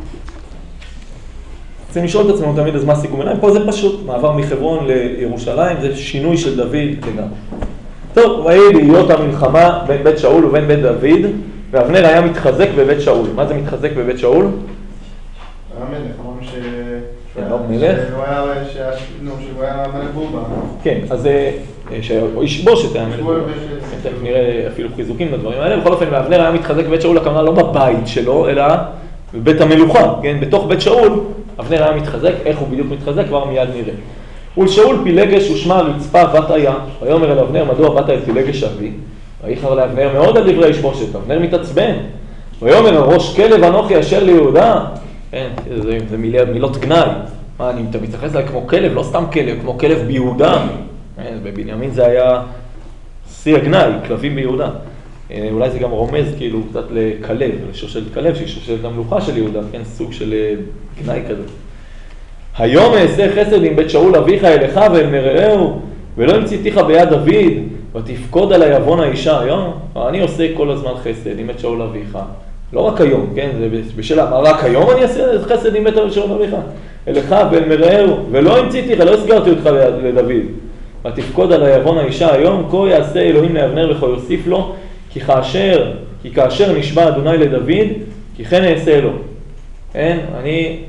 Speaker 1: צריכים לשאול את עצמנו תמיד אז מה סיכום ביניים. פה זה פשוט, מעבר מחברון לירושלים, זה שינוי של דוד לגמרי. טוב, ויהי להיות המלחמה בין בית שאול ובין בית דוד, ואבנר היה מתחזק בבית שאול. מה זה מתחזק בבית שאול?
Speaker 2: היה מלך, אמרנו
Speaker 1: לא מלך?
Speaker 2: שהוא היה מלך בובה.
Speaker 1: כן, אז שישבוש היה מלך בובה. תכף נראה אפילו חיזוקים לדברים האלה. בכל אופן, ואבנר היה מתחזק בבית שאול, הכוונה לא בבית שלו, אלא בבית המלוכה. כן, בתוך בית שאול, אבנר היה מתחזק. איך הוא בדיוק מתחזק? כבר מיד נראה. ולשאול פילגש ושמע רצפה בת היה, ויאמר אל אבנר מדוע באת אל פילגש אבי? ויחר לאבנר מאוד על דברי ישבושת, אבנר מתעצבן. ויאמר ראש כלב אנוכי אשר ליהודה, כן, זה מילות גנאי. מה, אתה מתייחס אליי כמו כלב, לא סתם כלב, כמו כלב ביהודה. בבנימין זה היה שיא הגנאי, כלבים ביהודה. אולי זה גם רומז כאילו קצת לכלב, לשושלת כלב, שהיא שושלת המלוכה של יהודה, כן, סוג של גנאי כזה. היום אעשה חסד עם בית שאול אביך אליך ואל מרעהו, ולא המציתיך ביד דוד, ותפקוד עלי עוון האישה היום. אני עושה כל הזמן חסד עם בית שאול אביך. לא רק היום, כן? זה בשאלה, מה רק היום אני אעשה חסד עם בית שאול אביך? אליך ואל מרעהו, ולא המציתיך, לא הסגרתי אותך לדוד. ותפקוד עלי עוון האישה היום, כה יעשה אלוהים לאבנר וכה יוסיף לו, כי כאשר נשבע אדוני לדוד, כי כן אעשה לו. כן? אני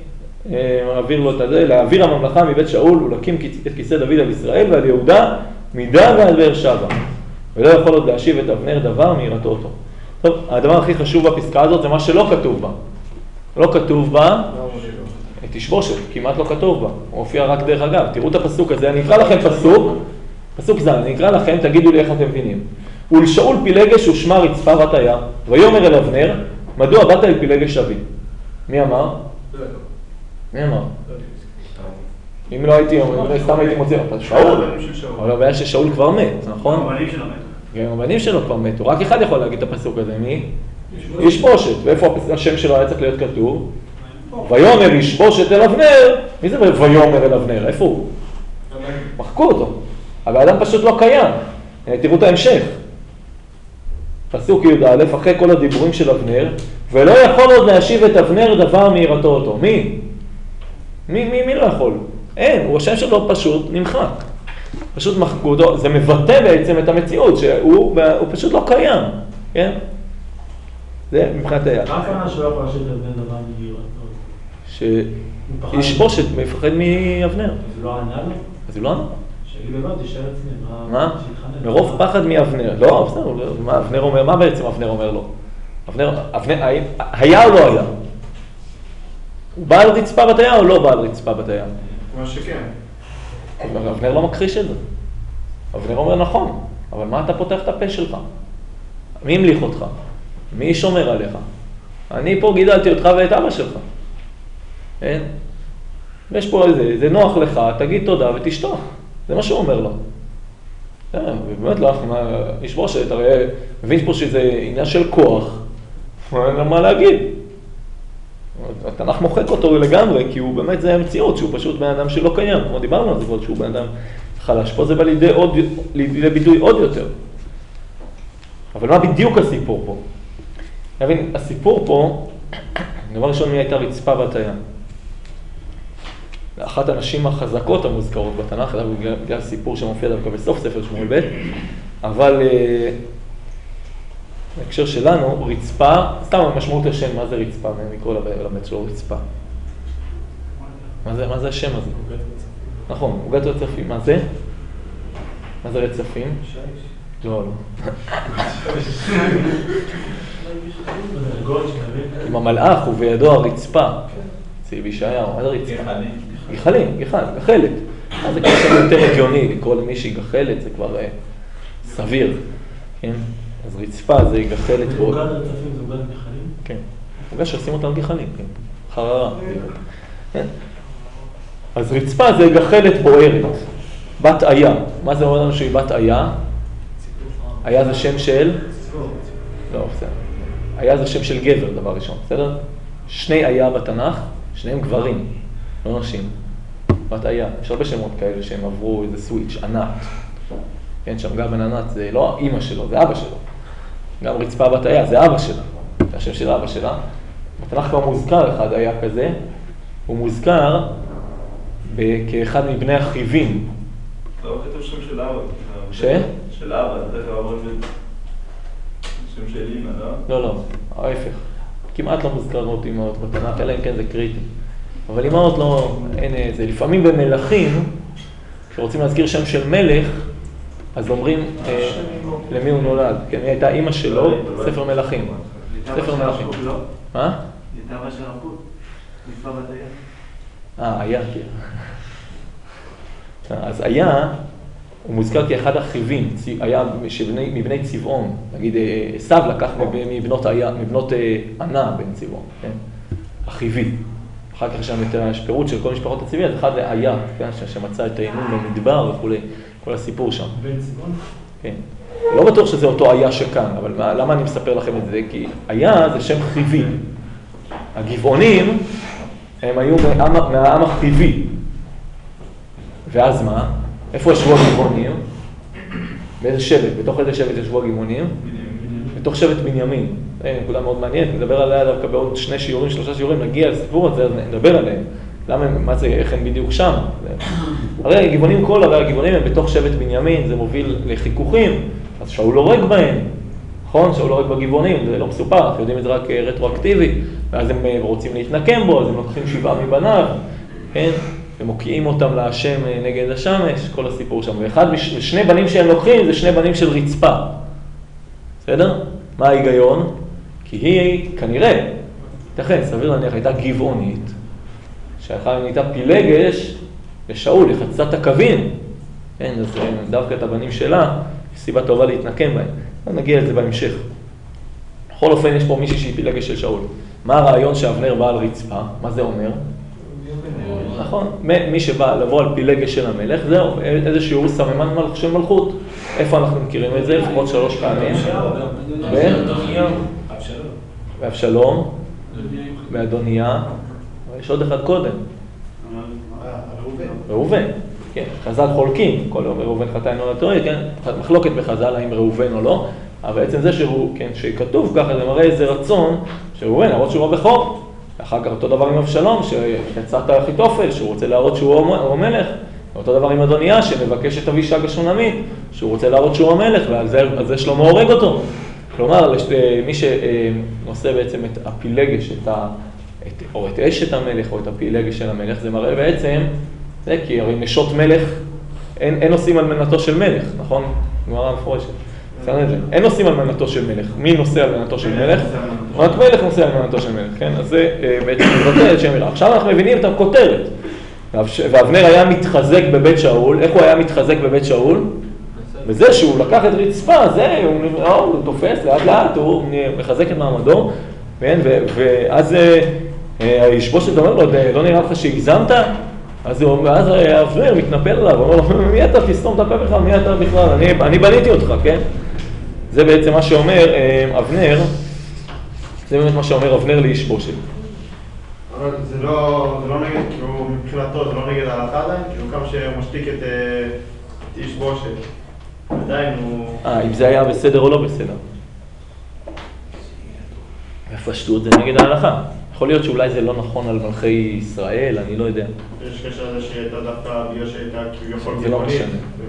Speaker 1: מעביר לו את זה, להעביר הממלכה מבית שאול ולהקים את כיסא דוד על ישראל ועל יהודה מדן ועד באר שבע. ולא יכול עוד להשיב את אבנר דבר מיראתו אותו. טוב, הדבר הכי חשוב בפסקה הזאת זה מה שלא כתוב בה. לא כתוב בה, תשבושת, כמעט לא כתוב בה. הוא הופיע רק דרך אגב. תראו את הפסוק הזה, אני אקרא לכם פסוק זה, אני אקרא לכם, תגידו לי איך אתם מבינים. ולשאול פילגש ושמה רצפה בת היה, ויאמר אל אבנר, מדוע באת אל פילגש אבי? מי אמר? מי אמר? אם לא הייתי, סתם הייתי מוצא, אתה שאול. אבל הבעיה ששאול כבר מת, נכון?
Speaker 6: הבנים שלו מתו.
Speaker 1: גם הבנים שלו כבר מתו, רק אחד יכול להגיד את הפסוק הזה, מי? ישבושת, ואיפה השם שלו היה צריך להיות כתוב? ויאמר ישבושת אל אבנר, מי זה ויאמר אל אבנר? איפה הוא? מחקו אותו, אבל האדם פשוט לא קיים, תראו את ההמשך. פסוק י"א, אחרי כל הדיבורים של אבנר, ולא יכול עוד להשיב את אבנר דבר מיראתו אותו. מי? מי לא יכול? אין, הוא השם שלו פשוט נמחק. פשוט מחקו אותו, זה מבטא בעצם את המציאות, שהוא פשוט לא קיים, כן? זה מבחינת היה.
Speaker 3: מה הכוונה שלא יכול להשיב את אבנר דבר מיראתו?
Speaker 1: שישבושת, מפחד מאבנר.
Speaker 3: אז הוא לא ענה לו?
Speaker 1: אז הוא לא ענה.
Speaker 3: שיגיד לבד, תישאר אצלי.
Speaker 1: מה? מרוב פחד מאבנר. לא, בסדר, מה אבנר אומר? מה בעצם אבנר אומר לו? אבנר, היה או לא היה? הוא בעל רצפה בת היה או לא בעל רצפה בת היה?
Speaker 2: מה שכן.
Speaker 1: אבנר לא מכחיש את זה. אבנר אומר נכון, אבל מה אתה פותח את הפה שלך? מי המליך אותך? מי שומר עליך? אני פה גידלתי אותך ואת אבא שלך. אין? ויש פה איזה, זה נוח לך, תגיד תודה ותשתוק. זה מה שהוא אומר לו. ובאמת לא, ישבושת, הרי מבין פה שזה עניין של כוח, אין לו מה להגיד. התנ"ך מוחק אותו לגמרי, כי הוא באמת זה המציאות, שהוא פשוט בן אדם שלא קיים, כמו דיברנו על זה, שהוא בן אדם חלש. פה זה בא לידי ביטוי עוד יותר. אבל מה בדיוק הסיפור פה? להבין, הסיפור פה, דבר ראשון, מי הייתה רצפה בת היה? אחת הנשים החזקות המוזכרות בתנ"ך, בגלל סיפור שמופיע דווקא בסוף ספר שמואל ב', אבל בהקשר שלנו, רצפה, סתם משמעות השם, מה זה רצפה? אני אקרא למת שלו רצפה. מה זה השם הזה? נכון, עוגת רצפים. מה זה? מה זה רצפים? לא, לא. עם המלאך ובידו הרצפה. אצל בישעיהו, מה זה רצפה? גחלים, גחלת. אז זה כבר יותר הגיוני, לקרוא למישהי גחלת, זה כבר סביר. כן? אז רצפה זה גחלת בו.
Speaker 3: עוגת רצפים זה עוגת גחלים?
Speaker 1: כן. עוגה שעושים אותם גחלים, כן. חררה. כן? אז רצפה זה גחלת בוערת. בת היה. מה זה אומר לנו שהיא בת היה? היה זה שם של? לא, בסדר. היה זה שם של גבר, דבר ראשון, בסדר? שני היה בתנ"ך, שניהם גברים, לא נשים. בת היה. יש הרבה שמות כאלה שהם עברו איזה סוויץ', ענת. כן, שמגר בן ענת זה לא אמא שלו, זה אבא שלו. גם רצפה בת היה, זה אבא שלה. זה השם של אבא שלה. בתנ"ך כבר מוזכר אחד היה כזה, הוא מוזכר כאחד מבני החיבים.
Speaker 6: לא, כתוב שם של אבא.
Speaker 1: ש?
Speaker 6: של אבא, דרך כלל אומרים שם של אמא, לא?
Speaker 1: לא, לא, ההפך. כמעט לא מוזכרות אמהות בתנ"ך, אלא אם כן זה קריטי. אבל אמהות לא, אין זה. לפעמים במלכים, כשרוצים להזכיר שם של מלך, אז אומרים למי הוא נולד. כן, מי הייתה אמא שלו, ספר מלכים. ספר מלכים. מה?
Speaker 6: ליטבה של הרבות, נפלא בת היה.
Speaker 1: היה, כן. אז היה, הוא מוזכר כאחד החיבים, היה מבני צבעון, נגיד עשיו לקח מבנות ענה בן צבעון, כן? החיבי. אחר כך יש פירוט של כל משפחות הצבעי, אז אחד היה, כן? שמצא את העינון במדבר וכולי, כל הסיפור שם.
Speaker 3: בן צבעון? כן.
Speaker 1: לא בטוח שזה אותו היה שכאן, אבל למה אני מספר לכם את זה? כי היה זה שם חיבי. הגבעונים הם היו מהעם החיבי. ואז מה? איפה ישבו הגבעונים? באיזה שבט? בתוך איזה שבט ישבו הגבעונים? בתוך שבט בנימין. זה נקודה מאוד מעניינת, נדבר עליה דווקא בעוד 2 שיעורים, 3 שיעורים, נגיע לסיפור הזה, אז נדבר עליהם. למה, מה זה, איך הם בדיוק שם? הרי הגבעונים, כל הרי הגבעונים הם בתוך שבט בנימין, זה מוביל לחיכוכים, אז שאול הורג בהם, נכון? שאול הורג בגבעונים, זה לא מסופר, אנחנו יודעים את זה רק רטרואקטיבי, ואז הם רוצים להתנקם בו, אז הם לוקחים 7 מבניו, כן? ומוקיעים אותם להשם נגד השמש, כל הסיפור שם. ושני בנים שהם לוקחים זה 2 בנים של רצפה. בסדר? מה ההיגיון? כי היא כנראה, תכן, סביר להניח, הייתה גבעונית, שאחר נהייתה פילגש לשאול, היא חצתה את הקווים. כן, אז דווקא את הבנים שלה, יש סיבה טובה להתנקם בהם. נגיע לזה בהמשך. בכל אופן, יש פה מישהי שהיא פילגש של שאול. מה הרעיון שאבנר בא על רצפה? מה זה אומר? נכון, מי שבא לבוא על פילגש של המלך, זהו, איזשהו סממן של מלכות. איפה אנחנו מכירים את זה? לפחות 3 פעמים. באבשלום, באדוניה, יש עוד אחד קודם. ראובן, כן, חז"ל חולקים, כל יום ראובן חטא אינו לתורה, כן, מחלוקת בחז"ל האם ראובן או לא, אבל בעצם זה שהוא, כן, שכתוב ככה, זה מראה איזה רצון שראובן, להראות שהוא הבכור. אחר כך אותו דבר עם אבשלום, שיצא את אחיתופל, שהוא רוצה להראות שהוא המלך. אותו דבר עם אדוניה, שמבקש את אבישג השונמית, שהוא רוצה להראות שהוא המלך, ועל זה שלמה הורג אותו. כלומר, מי שנושא בעצם את הפילגש, או את אשת המלך, או את הפילגש של המלך, זה מראה בעצם, זה כי הרי נשות מלך, אין נושאים על מנתו של מלך, נכון? גמרא מפורשת. אין נושאים על מנתו של מלך. מי נושא על מנתו של מלך? רק מלך נושא על מנתו של מלך, כן? אז זה בעצם מבטא את שם מלך. עכשיו אנחנו מבינים את הכותרת. ואבנר היה מתחזק בבית שאול. איך הוא היה מתחזק בבית שאול? בזה שהוא לקח את רצפה, זה, הוא תופס לאט לאט, הוא מחזק את מעמדו, ואז הישבושת אומר לו, לא נראה לך שהגזמת? אז אבנר מתנפל עליו, הוא אומר לו, מי אתה? תסתום את הפה בכלל, מי אתה בכלל? אני בניתי אותך, כן? זה בעצם מה שאומר אבנר, זה באמת מה שאומר אבנר לישבושת.
Speaker 2: אבל זה לא נגד, כאילו מבחינתו, זה לא נגד ההלכה עדיין, כאילו כמה שמשתיק את ישבושת. עדיין הוא...
Speaker 1: אם זה היה בסדר או לא בסדר. בפשטות זה נגד ההלכה. יכול להיות שאולי זה לא נכון על מלכי ישראל, אני לא יודע.
Speaker 2: יש קשר לזה שהייתה דווקא בגלל שהייתה כביכול
Speaker 1: זה לא משנה.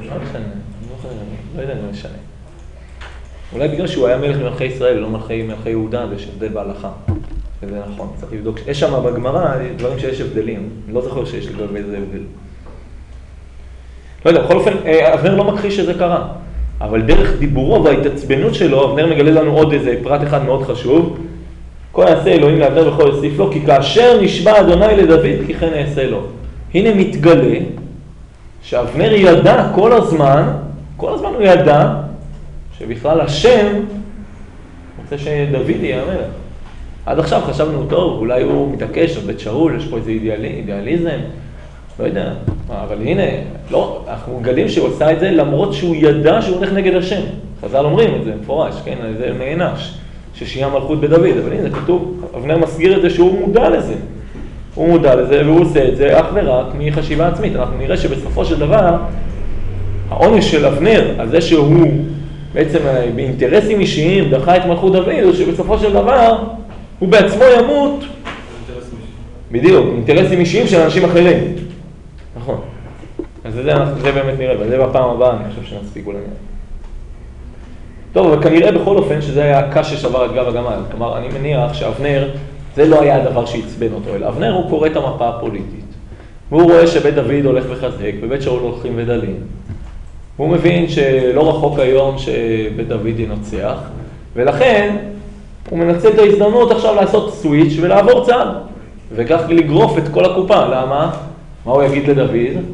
Speaker 1: לא יודע אם זה משנה. אולי בגלל שהוא היה מלך מלכי ישראל, לא מלכי יהודה, זה הבדל בהלכה. וזה נכון, צריך לבדוק. יש שם בגמרא דברים שיש הבדלים. אני לא זוכר שיש לגבי איזה הבדל. לא יודע, בכל אופן, אבנר לא מכחיש שזה קרה. אבל דרך דיבורו וההתעצבנות שלו, אבנר מגלה לנו עוד איזה פרט אחד מאוד חשוב. כה יעשה אלוהים לאבנר וכה יוסיף לו, כי כאשר נשבע אדוני לדוד, כי כן יעשה לו. הנה מתגלה שאבנר ידע כל הזמן הוא ידע, שבכלל השם רוצה שדוד יהיה המלך. עד עכשיו חשבנו טוב, אולי הוא מתעקש על בית שאול, יש פה איזה אידיאליזם, לא יודע, אבל הנה, לא, אנחנו מגלים שהוא עשה את זה למרות שהוא ידע שהוא הולך נגד השם. חז"ל אומרים את זה מפורש, כן, זה נענש, ששיהיה מלכות בדוד, אבל הנה זה כתוב, אבנר מסגיר את זה שהוא מודע לזה. הוא מודע לזה והוא עושה את זה אך ורק מחשיבה עצמית. אנחנו נראה שבסופו של דבר, העונש של אבנר, על זה שהוא בעצם באינטרסים אישיים דחה את מלכות דוד, הוא שבסופו של דבר הוא בעצמו ימות. בדיוק, אינטרסים אישיים של אנשים אחרים. נכון. אז זה באמת נראה, וזה בפעם הבאה, אני חושב שנספיק אולי. טוב, אבל כנראה בכל אופן שזה היה הקש ששבר את גב הגמל. כלומר, אני מניח שאבנר, זה לא היה הדבר שעצבן אותו, אלא אבנר הוא קורא את המפה הפוליטית. והוא רואה שבית דוד הולך וחזק, ובית שאול הולכים ודלים. והוא מבין שלא רחוק היום שבית דוד ינצח, ולכן הוא מנצל את ההזדמנות עכשיו לעשות סוויץ' ולעבור צעד. וכך לגרוף את כל הקופה. למה? מה הוא יגיד לדוד?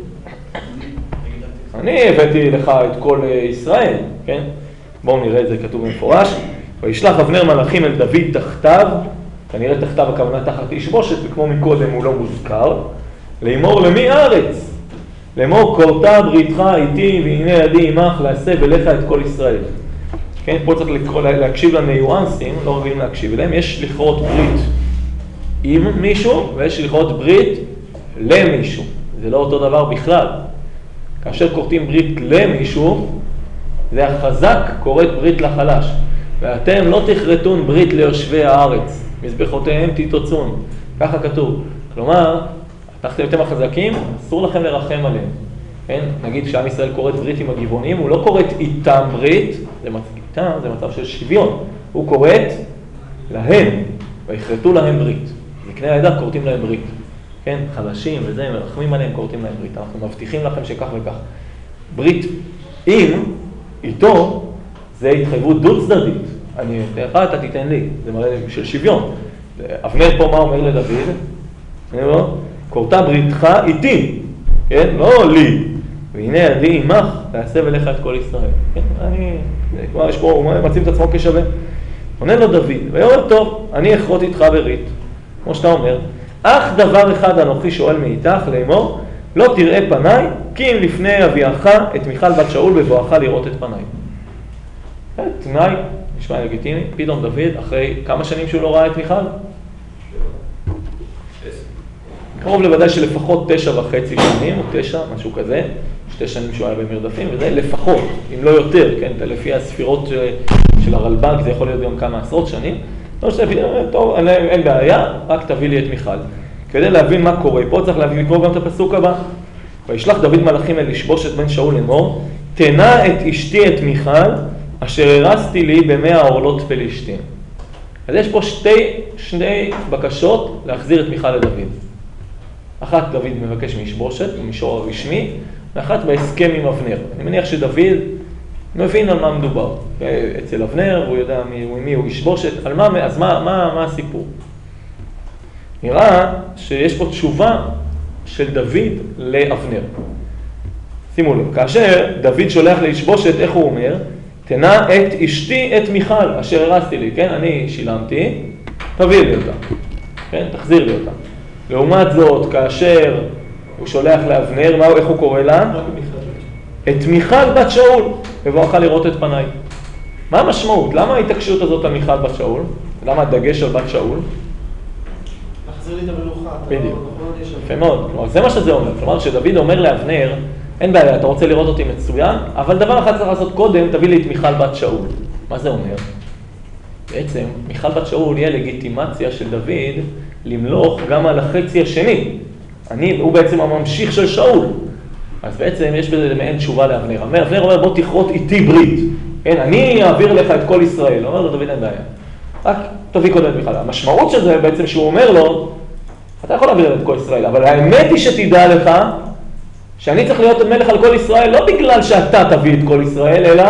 Speaker 1: אני הבאתי לך את כל ישראל, כן? בואו נראה את זה כתוב במפורש. וישלח אבנר מלאכים אל דוד תחתיו, כנראה תחתיו הכוונה תחת ישבושת, וכמו מקודם הוא לא מוזכר, לאמור למי הארץ? לאמור כורתה בריתך איתי והנה ידי עמך לעשה בלך את כל ישראל. כן, פה צריך להקשיב לניואנסים, לא רגילים להקשיב אליהם. יש לכרות ברית עם מישהו ויש לכרות ברית למישהו. זה לא אותו דבר בכלל. כאשר כורתים ברית למישהו, זה החזק כורת ברית לחלש. ואתם לא תכרתון ברית ליושבי הארץ, מזבחותיהם תתוצון. ככה כתוב. כלומר, אתם החזקים, אסור לכם לרחם עליהם. כן? נגיד כשעם ישראל קוראת ברית עם הגבעונים, הוא לא קוראת איתם ברית, איתם זה מצב של שוויון. הוא קוראת להם, ויכרתו להם ברית. זקני העדה קוראים להם ברית. כן? חלשים וזה, מרחמים עליהם, קוראים להם ברית. אנחנו מבטיחים לכם שכך וכך. ברית עם, איתו, זה התחייבות דו צדדית. אני אתן לך, אתה תיתן לי. זה מראה של שוויון. אבנר פה מה אומר לדוד? אני אומר, קורתה בריתך איתי, כן? לא לי. והנה ידי עמך, תעשה אליך את כל ישראל. כן? כבר יש פה, הוא מציב את עצמו כשווה. עונה לו דוד, ואומר, טוב, אני אכרות איתך ברית, כמו שאתה אומר, אך דבר אחד אנוכי שואל מאיתך, לאמור, לא תראה פניי, כי אם לפני אביאך את מיכל בת שאול בבואך לראות את פניי. תנאי, נשמע לגיטימי, פתאום דוד, אחרי כמה שנים שהוא לא ראה את מיכל? קרוב לוודאי שלפחות 9.5 שנים, או 9, משהו כזה, 2 שנים שהוא היה במרדפים, וזה לפחות, אם לא יותר, כן, לפי הספירות של הרלב"ג, זה יכול להיות גם כמה עשרות שנים. לא שדוד, טוב, אין בעיה, רק תביא לי את מיכל. כדי להבין מה קורה פה, צריך לקרוא גם את הפסוק הבא. וישלח דוד מלאכים אל ישבושת בן שאול לאמור, תנה את אשתי את מיכל, אשר הרסתי לי ב100 עורלות פלישתים. אז יש פה שתי בקשות להחזיר את מיכל לדוד. אחת דוד מבקש מישבושת, במישור הרשמי, ואחת בהסכם עם אבנר. אני מניח שדוד מבין על מה מדובר. אצל אבנר, הוא יודע מי הוא ישבושת, על מה, אז מה הסיפור? נראה שיש פה תשובה של דוד לאבנר. שימו לב, כאשר דוד שולח לישבושת, איך הוא אומר? תנה את אשתי את מיכל, אשר הרסתי לי, כן? אני שילמתי, תביא לי אותה, כן? תחזיר לי אותה. לעומת זאת, כאשר הוא שולח לאבנר, איך הוא קורא לה? את מיכל בת שאול, בבואך לראות את פניי. מה המשמעות? למה ההתעקשות הזאת על מיכל בת שאול? למה הדגש על בת שאול?
Speaker 4: תחזיר לי את המלוכה.
Speaker 1: בדיוק. יפה מאוד. כלומר, זה מה שזה אומר. כלומר, שדוד אומר לאבנר, אין בעיה, אתה רוצה לראות אותי מצוין, אבל דבר אחד צריך לעשות קודם, תביא לי את מיכל בת שאול. מה זה אומר? בעצם, מיכל בת שאול יהיה לגיטימציה של דוד למלוך גם על החצי השני. הוא בעצם הממשיך של שאול. אז בעצם יש בזה מעין תשובה לאבנר. אבנר אומר, בוא תכרות איתי ברית. כן, אני אעביר לך את כל ישראל. אומר לו, דוד אין בעיה. רק תביא קודם את מיכל. המשמעות של זה בעצם שהוא אומר לו, אתה יכול להעביר את כל ישראל, אבל האמת היא שתדע לך שאני צריך להיות מלך על כל ישראל, לא בגלל שאתה תביא את כל ישראל, אלא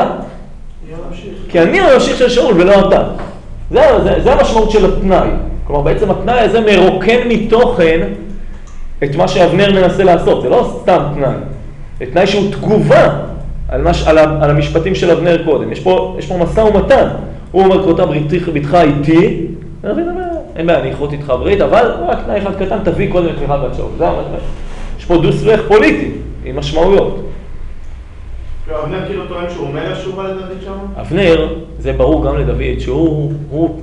Speaker 1: כי אני הממשיך של שאול ולא אתה. זה המשמעות של התנאי. כלומר, בעצם התנאי הזה מרוקן מתוכן את מה שאבנר מנסה לעשות. זה לא סתם תנאי. זה תנאי שהוא תגובה על המשפטים של אבנר קודם. יש פה משא ומתן. הוא אומר, קרותה ביתך איתי, אין בעיה, אני אכרות איתך ברית, אבל רק תנאי אחד קטן, תביא קודם את מיכל בת שאול. יש פה דו-שיח פוליטי, עם משמעויות.
Speaker 2: אבנר כאילו טוען שהוא מלך שהוא בא לדוד שם?
Speaker 1: אבנר, זה ברור גם לדוד, שהוא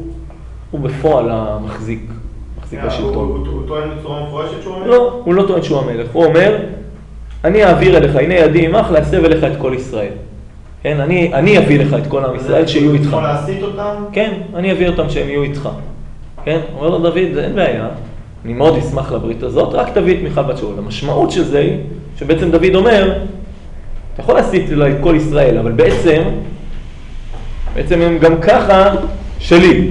Speaker 1: בפועל המחזיק השלטון.
Speaker 2: הוא טוען בצורה מפורשת שהוא המלך?
Speaker 1: לא, הוא לא טוען שהוא המלך. הוא אומר, אני אעביר אליך, הנה ידי עמך, להסב אליך את כל ישראל. כן, אני אביא לך את כל עם ישראל שיהיו איתך.
Speaker 2: יכול להסית אותם?
Speaker 1: כן, אני אביא אותם שהם יהיו איתך. כן, אומר לו דוד, אין בעיה. אני מאוד אשמח לברית הזאת, רק תביא את מיכל בת שאול. המשמעות של זה היא שבעצם דוד אומר, אתה יכול להסית לה את כל ישראל, אבל בעצם הם גם ככה שלי.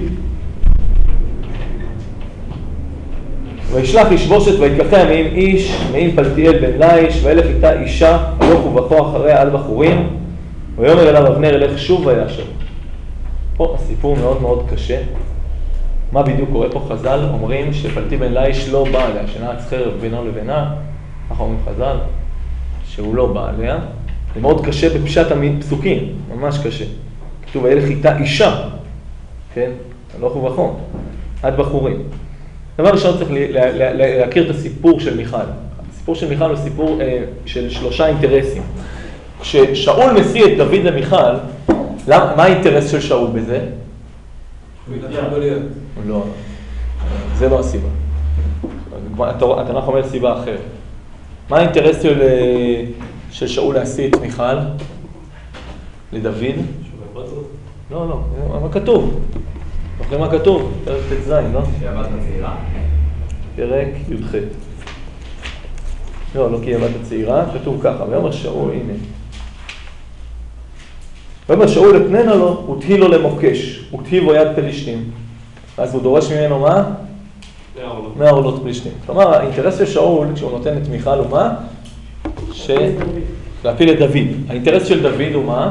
Speaker 1: וישלח ישבושת ויקחיה מעם איש, מעם פלטיאל בן ליש, וילך איתה אישה, הלוך ובכו אחריה על בחורים, ויאמר אליו אבנר, אלך שוב וישב. פה הסיפור מאוד מאוד קשה. מה בדיוק קורה פה? חז"ל אומרים שפלטי בן ליש לא בא עליה, שנעץ חרב בינו לבינה, אנחנו אומרים חז"ל, שהוא לא בא עליה. זה מאוד קשה בפשט הפסוקים, ממש קשה. כתוב, וילך איתה אישה, כן? הלוך ובכו, עד בחורים. דבר ראשון צריך להכיר את הסיפור של מיכל. הסיפור של מיכל הוא סיפור של 3 אינטרסים. כששאול משיא את דוד למיכל, מה האינטרס של שאול בזה? לא, זה לא הסיבה. התנ"ך אומר סיבה אחרת. מה האינטרס של שאול להשיא את מיכל לדוד? לא, מה כתוב? זוכרים מה כתוב? פרק ט"ז, לא?
Speaker 6: שהבת הצעירה.
Speaker 1: פרק י"ח. לא כי היא הבת הצעירה, כתוב ככה, ויאמר שאול, הנה. ויאמר שאול אתננה לו, ותהי לו למוקש, ותהי בו יד פלישתים. אז הוא דורש ממנו מה? מערולות פלישתים. כלומר, האינטרס של שאול, כשהוא נותן את מיכל, הוא מה? להפיל את דוד. האינטרס של דוד הוא מה?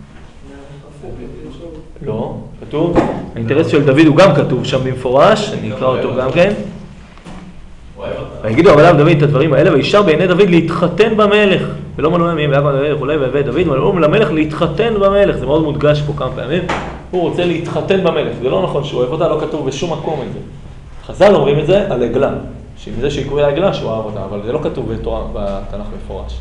Speaker 1: לא, כתוב. האינטרס של דוד הוא גם כתוב שם במפורש, אני אקרא אותו גם כן. ויגידו אבל דוד את הדברים האלה, וישר בעיני דוד להתחתן במלך. ולא מנוע מהם ויעקב המלך אולי והביא דוד, ולא למלך להתחתן במלך. זה מאוד מודגש פה כמה פעמים. הוא רוצה להתחתן במלך. זה לא נכון שהוא אוהב אותה, לא כתוב בשום מקום את זה. חז"ל אומרים את זה על עגלה. שעם זה שיקרוי העגלה שהוא אהב אותה, אבל זה לא כתוב בתנ"ך מפורש.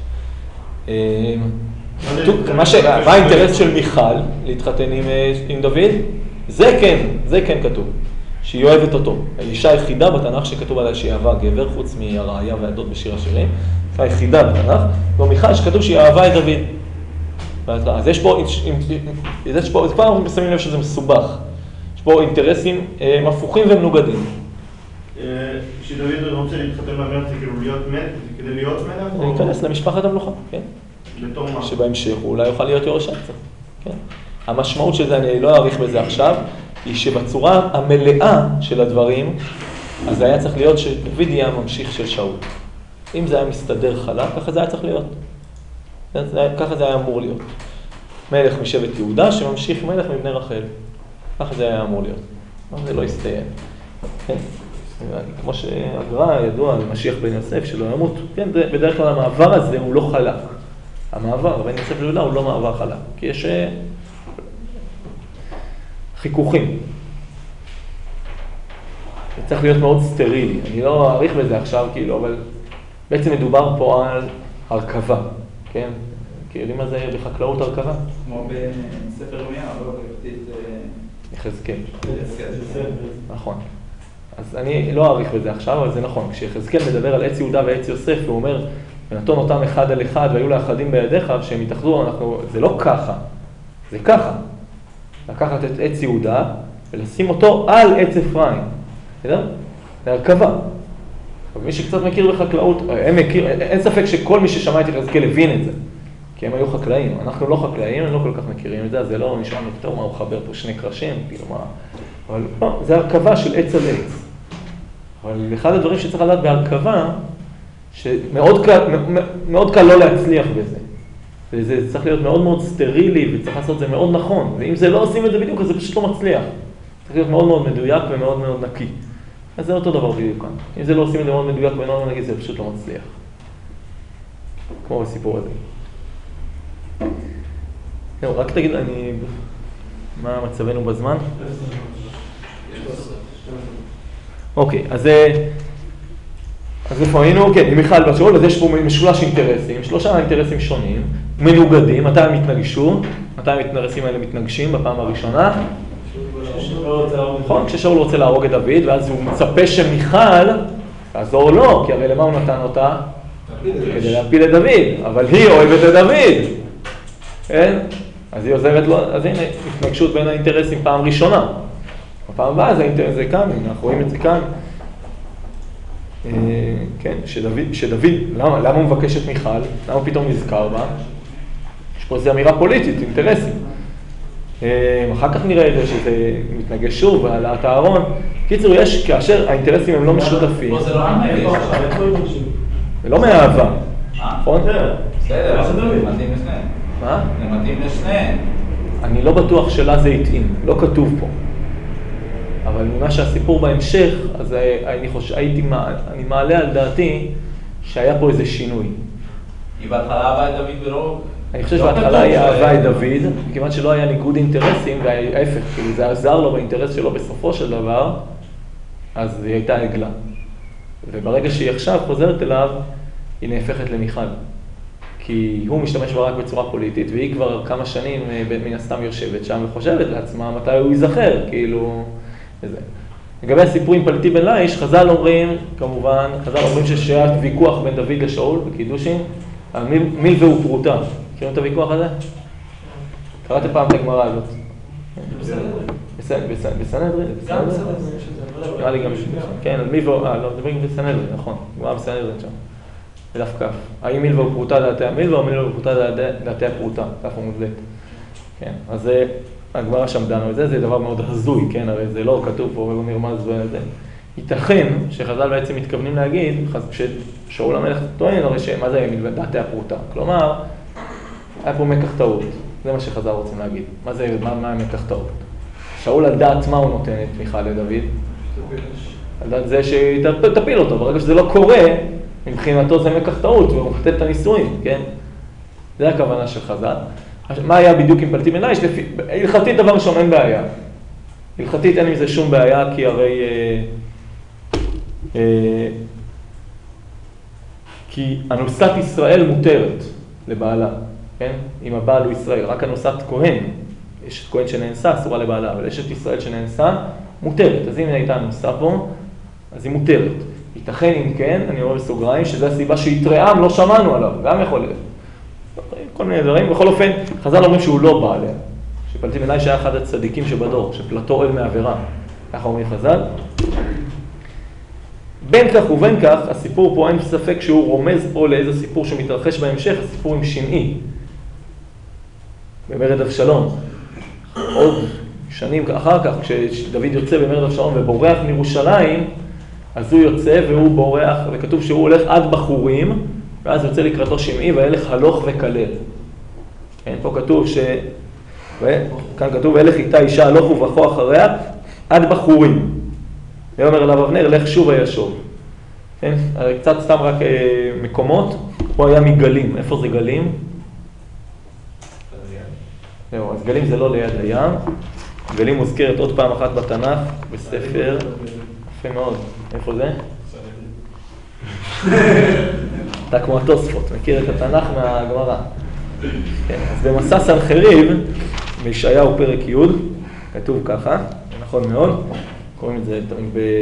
Speaker 1: מה האינטרס של מיכל להתחתן עם דוד? זה כן כתוב, שהיא אוהבת אותו. האישה היחידה בתנ"ך שכתוב עליה שהיא אהבה גבר, חוץ מהראיה והדוד בשיר השירים, היחידה בתנ"ך, ומיכל שכתוב שהיא אהבה את דוד. אז יש פה, כבר אנחנו שמים לב שזה מסובך. יש פה אינטרסים הפוכים ומנוגדים.
Speaker 2: כשדוד רוצה להתחתן במלך זה כאילו להיות מלך, זה כדי להיות מלך?
Speaker 1: להיכנס למשפחת המלוכה, כן.
Speaker 2: בתור מה?
Speaker 1: שבהמשך הוא אולי יוכל להיות יורש קצת, כן. המשמעות של זה, אני לא אעריך בזה עכשיו, היא שבצורה המלאה של הדברים, אז זה היה צריך להיות שדוד יהיה הממשיך של שאול. אם זה היה מסתדר חלק, ככה זה היה צריך להיות. ככה זה היה אמור להיות. מלך משבט יהודה שממשיך מלך מבני רחל. ככה זה היה אמור להיות. אבל זה לא יסתיים. כן. כמו שהגר"א ידוע על משיח בן יוסף שלא ימות. כן, בדרך כלל המעבר הזה הוא לא חלק. המעבר בין יוסף ליהודה הוא לא מעבר חלק. כי יש חיכוכים. זה צריך להיות מאוד סטרילי. אני לא אעריך בזה עכשיו כאילו, אבל בעצם מדובר פה על הרכבה. כן? כי יודעים מה זה בחקלאות הרכבה?
Speaker 6: כמו בספר ירמיה, אבל
Speaker 1: יחזקאל. נכון. אז אני לא אעריך בזה עכשיו, אבל זה נכון. כשיחזקאל מדבר על עץ יהודה ועץ יוסף, הוא אומר, ונתון אותם אחד על אחד, והיו לאחדים בידיך, שהם יתאחדו, זה לא ככה, זה ככה. לקחת את עץ יהודה, ולשים אותו על עץ אפרים. בסדר? זה הרכבה. ומי שקצת מכיר בחקלאות, אין ספק שכל מי ששמע את יחזקאל הבין את זה. כי הם היו חקלאים. אנחנו לא חקלאים, הם לא כל כך מכירים את זה, אז זה לא נשמע יותר מה הוא חבר פה שני קרשים, כאילו מה. אבל לא, זה הרכבה של עץ על עץ. אבל אחד הדברים שצריך לדעת בהרכבה, שמאוד קל לא להצליח בזה. וזה צריך להיות מאוד מאוד סטרילי, וצריך לעשות את זה מאוד נכון. ואם זה לא עושים את זה בדיוק, אז זה פשוט לא מצליח. צריך להיות מאוד מאוד מדויק ומאוד מאוד נקי. אז זה אותו דבר בדיוק כאן. אם זה לא עושים את זה מאוד מדויק ומאוד מאוד נקי, זה פשוט לא מצליח. כמו בסיפור הזה. רק תגיד, מה מצבנו בזמן? אוקיי, אז איפה היינו? כן, עם מיכל בת שאול, אז יש פה משולש אינטרסים, 3 אינטרסים שונים, מנוגדים, מתי הם מתנגשו? מתי האינטרסים האלה מתנגשים בפעם הראשונה? נכון, כששאול רוצה להרוג את דוד, ואז הוא מצפה שמיכל תעזור לו, כי הרי למה הוא נתן אותה? כדי להפיל את דוד, אבל היא אוהבת את דוד. כן? אז היא עוזרת לו, אז הנה, התנגשות בין האינטרסים פעם ראשונה. בפעם הבאה זה כאן, אנחנו רואים את זה כאן. כן, שדוד, למה הוא מבקש את מיכל? למה הוא פתאום נזכר בה? יש פה איזו אמירה פוליטית, אינטרסים. אחר כך נראה את זה שזה מתנגש שוב, העלאת הארון. קיצור, יש, כאשר האינטרסים הם לא משותפים.
Speaker 6: פה זה לא מהאהבה.
Speaker 1: ולא מהאהבה. נכון?
Speaker 6: בסדר, זה מתאים לשניהם.
Speaker 1: מה?
Speaker 6: זה מתאים לשניהם.
Speaker 1: אני לא בטוח שלה זה התאים, לא כתוב פה. אבל ממה שהסיפור בהמשך, אז אני מעלה על דעתי שהיה פה איזה שינוי.
Speaker 6: היא בהתחלה אהבה את דוד ולא...
Speaker 1: אני חושב שבהתחלה היא אהבה את דוד, מכיוון שלא היה ניגוד אינטרסים, וההפך, כאילו זה עזר לו באינטרס שלו בסופו של דבר, אז היא הייתה עגלה. וברגע שהיא עכשיו חוזרת אליו, היא נהפכת למיכל. כי הוא משתמש בה רק בצורה פוליטית, והיא כבר כמה שנים מן הסתם יושבת שם וחושבת לעצמה מתי הוא ייזכר, כאילו... וזה. לגבי הסיפור עם פליטי בן ליש, חז"ל אומרים, כמובן, שהיה ויכוח בין דוד לשאול בקידושים, על מילווה ופרוטה. מכירים את הוויכוח הזה? קראתם פעם את הגמרא הזאת. בסנהדרין? נראה לי גם כן, על מילווה, לא, מדברים בסנהדרין, נכון. גמרא בסנהדרין שם. בדף כף. האם מילווה ופרוטה דעתי המילווה, או מילווה ופרוטה דעתי הפרוטה, כף המודלת. כן, אז זה, הגמרא שם דנו את זה, זה דבר מאוד הזוי, כן, הרי זה לא כתוב פה ולא נרמז וזה. ייתכן שחז"ל בעצם מתכוונים להגיד, כששאול המלך טוען, הרי מה זה מילווה דעתי הפרוטה? כלומר, היה פה מקח טעות, זה מה שחז"ל רוצים להגיד. מה מקח טעות? שאול על דעת מה הוא נותן את תמיכה לדוד? על דעת זה שתפיל אותו, ברגע שזה לא קורה, מבחינתו זה מקח טעות, והוא מחטא את הניסויים, כן? זה הכוונה של חז"ל. מה היה בדיוק עם פלטי בן ליש? הלכתית דבר ראשון אין בעיה. הלכתית אין עם זה שום בעיה, כי הרי... כי אנוסת ישראל מותרת לבעלה, כן? אם הבעל הוא ישראל, רק אנוסת כהן. אשת כהן שנאנסה, אסורה לבעלה, אבל אשת ישראל שנאנסה, מותרת. אז אם הייתה אנוסה פה, אז היא מותרת. ייתכן אם כן, אני אומר בסוגריים, שזו הסיבה שהתרעם, לא שמענו עליו, גם יכול להיות. כל מיני דברים, בכל אופן, חז"ל אומרים שהוא לא בא עליה. שפלטי בן ליש היה אחד הצדיקים שבדור, שפלטו אל מעבירה. ככה אומרים חז"ל. בין כך ובין כך, הסיפור פה אין ספק שהוא רומז פה לאיזה סיפור שמתרחש בהמשך, הסיפור עם שמעי. במרד אבשלום. עוד שנים אחר כך, כשדוד יוצא במרד אבשלום ובורח מירושלים, אז הוא יוצא והוא בורח, וכתוב שהוא הולך עד בחורים, ואז יוצא לקראתו שמעי, והלך הלוך וכלל. כן, פה כתוב כאן כתוב, הלך איתה אישה הלוך וברכו אחריה, עד בחורים. ואומר אליו אבנר, לך שוב וישוב. כן, קצת סתם רק מקומות, פה היה מגלים. איפה זה גלים? זהו, אז גלים זה לא ליד הים. גלים מוזכרת עוד פעם אחת בתנ"ך, בספר. יפה מאוד. איפה זה? אתה כמו התוספות, מכיר את התנ"ך מהגמרא. כן, אז במסע סנחריב, בישעיהו פרק י', כתוב ככה, נכון מאוד, קוראים את זה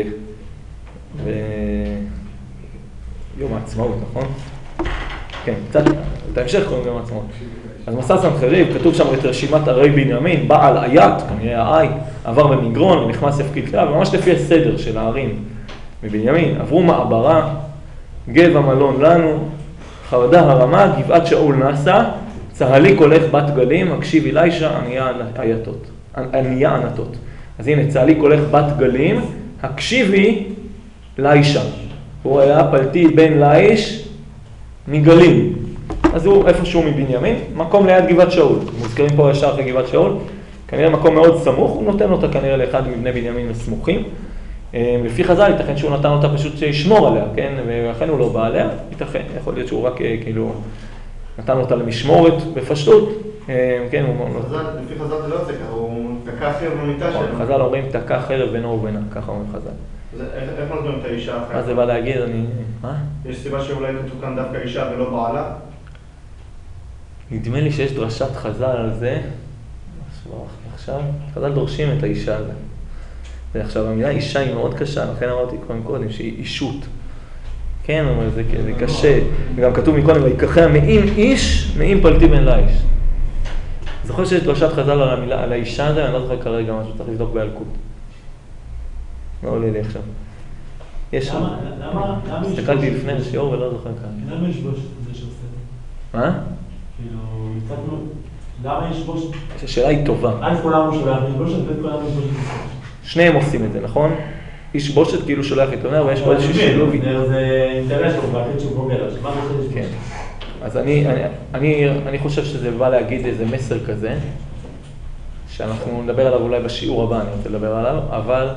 Speaker 1: ביום העצמאות, נכון? כן, קצת, את ההמשך קוראים ביום העצמאות. אז מסע סנחריב, כתוב שם את רשימת ערי בנימין, בעל עיית, כנראה העי, עבר במגרון ונכנס יפקיד כלל, ממש לפי הסדר של הערים מבנימין, עברו מעברה, גבע מלון לנו, חרדה הרמה, גבעת שאול נסה, צהליק הולך בת גלים, הקשיב אלישע, עניה ענתות. אז הנה, צהליק הולך בת גלים, הקשיבי לישע. הוא היה פלטי בן ליש מגלים. אז הוא איפשהו מבנימין, מקום ליד גבעת שאול. מוזכרים פה ישר אחרי גבעת שאול. כנראה מקום מאוד סמוך, הוא נותן אותה כנראה לאחד מבני בנימין הסמוכים. לפי חז"ל, ייתכן שהוא נתן אותה פשוט שישמור עליה, כן? ואכן הוא לא בא עליה, ייתכן, יכול להיות שהוא רק כאילו נתן אותה למשמורת בפשטות, כן?
Speaker 2: לפי חז"ל זה לא יוצא ככה, הוא תקע חרב במיטה שלו.
Speaker 1: חז"ל אומרים תקע חרב בינו ובינה, ככה אומרים חז"ל.
Speaker 2: איך נותנים את האישה אחרת?
Speaker 1: מה זה בא להגיד? מה?
Speaker 2: יש סיבה שאולי כתוב כאן דווקא אישה ולא בעלה?
Speaker 1: נדמה לי שיש דרשת חז"ל על זה, עכשיו, חז"ל דורשים את האישה הזה. ועכשיו, המילה אישה היא מאוד קשה, לכן אמרתי קודם שהיא אישות. כן, אבל זה קשה. וגם כתוב מקודם, ויקחיה מעם איש, מעם פלטי בן ליש. זוכר שיש דרשת חז"ל על המילה, על האישה הזה, אני לא זוכר כרגע משהו, צריך לבדוק באלקוט. מה עולה לי עכשיו? יש שם. הסתכלתי לפני השיעור ולא זוכר כאן.
Speaker 3: למה יש בוש את זה שעושה?
Speaker 1: מה?
Speaker 3: כאילו, הצגנו, למה יש בוש?
Speaker 1: השאלה היא טובה.
Speaker 3: כולם הוא שולח יש בוש, וכולם יש בוש.
Speaker 1: שניהם עושים את זה, נכון? איש בושת כאילו שולח עיתונר, ויש פה איזשהו שילוב.
Speaker 3: זה אינטרס שלו, והחליט שהוא בוגר, שמה רוצה לשמוע?
Speaker 1: כן. אז אני חושב שזה בא להגיד איזה מסר כזה, שאנחנו נדבר עליו אולי בשיעור הבא, אני רוצה לדבר עליו, אבל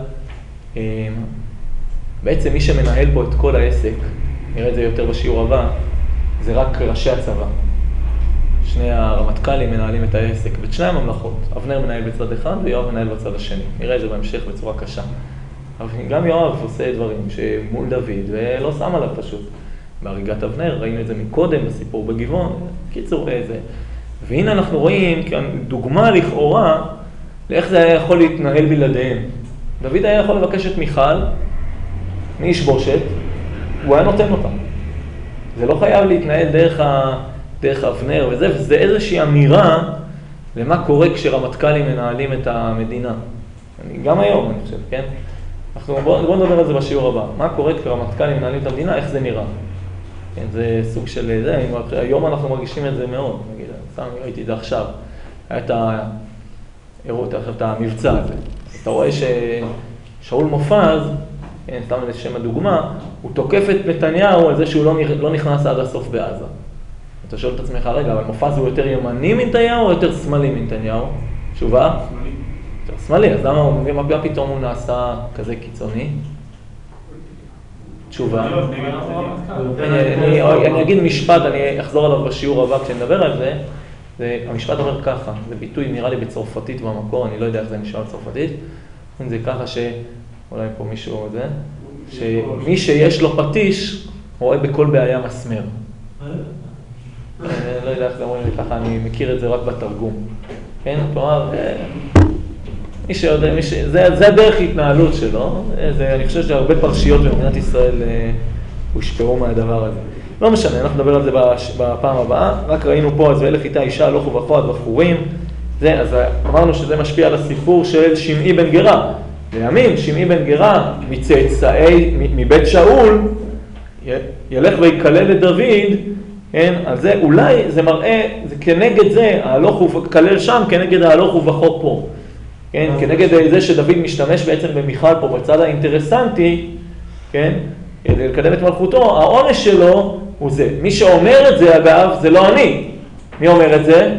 Speaker 1: בעצם מי שמנהל פה את כל העסק, נראה את זה יותר בשיעור הבא, זה רק ראשי הצבא. שני הרמטכ"לים מנהלים את העסק, ואת שני הממלכות. אבנר מנהל בצד אחד ויואב מנהל בצד השני. נראה את זה בהמשך בצורה קשה. אבל גם יואב עושה דברים שמול דוד, ולא שם עליו פשוט. בהריגת אבנר, ראינו את זה מקודם בסיפור בגבעון, קיצור איזה. והנה אנחנו רואים כאן דוגמה לכאורה לאיך זה היה יכול להתנהל בלעדיהם. דוד היה יכול לבקש את מיכל, מאיש בושת, הוא היה נותן אותה. זה לא חייב להתנהל דרך אבנר וזה איזושהי אמירה למה קורה כשרמטכ"לים מנהלים את המדינה. גם היום, אני חושב, כן? בואו נדבר על זה בשיעור הבא. מה קורה כשרמטכ"לים מנהלים את המדינה, איך זה נראה? כן, זה סוג של זה, היום אנחנו מרגישים את זה מאוד, נגיד, סתם ראיתי את זה עכשיו, היה את המבצע הזה. אתה רואה ששאול מופז, סתם לשם הדוגמה, הוא תוקף את נתניהו על זה שהוא לא נכנס עד הסוף בעזה. אתה שואל את עצמך, רגע, אבל מופז הוא יותר ימני מנתניהו או יותר שמאלי מנתניהו? תשובה?
Speaker 5: שמאלי.
Speaker 1: יותר שמאלי, אז למה פתאום הוא נעשה כזה קיצוני? תשובה. אני אגיד משפט, אני אחזור עליו בשיעור הבא כשנדבר על זה. המשפט אומר ככה, זה ביטוי נראה לי בצרפתית במקור, אני לא יודע איך זה נשמע בצרפתית. זה ככה אולי פה מישהו זה, שמי שיש לו פטיש רואה בכל בעיה מסמר. לא יודע איך זה אומרים לי ככה, אני מכיר את זה רק בתרגום. כן, כלומר, מי שיודע, זה הדרך התנהלות שלו. אני חושב שהרבה פרשיות במדינת ישראל הושפעו מהדבר הזה. לא משנה, אנחנו נדבר על זה בפעם הבאה. רק ראינו פה, אז ואלך איתה אישה, הלוך ובכו, בחורים. אז אמרנו שזה משפיע על הסיפור של שמעי בן גרה. לימים, שמעי בן גרה, מצאצאי, מבית שאול, ילך ויקלל את דוד, כן? אז זה אולי, זה מראה, זה כנגד זה, ההלוך ובכלל שם, כנגד ההלוך ובכו פה. כן? כנגד זה שדוד משתמש בעצם במיכל פה, בצד האינטרסנטי, כן? כדי לקדם את מלכותו, העונש שלו הוא זה. מי שאומר את זה, אגב, זה לא אני. מי אומר את זה?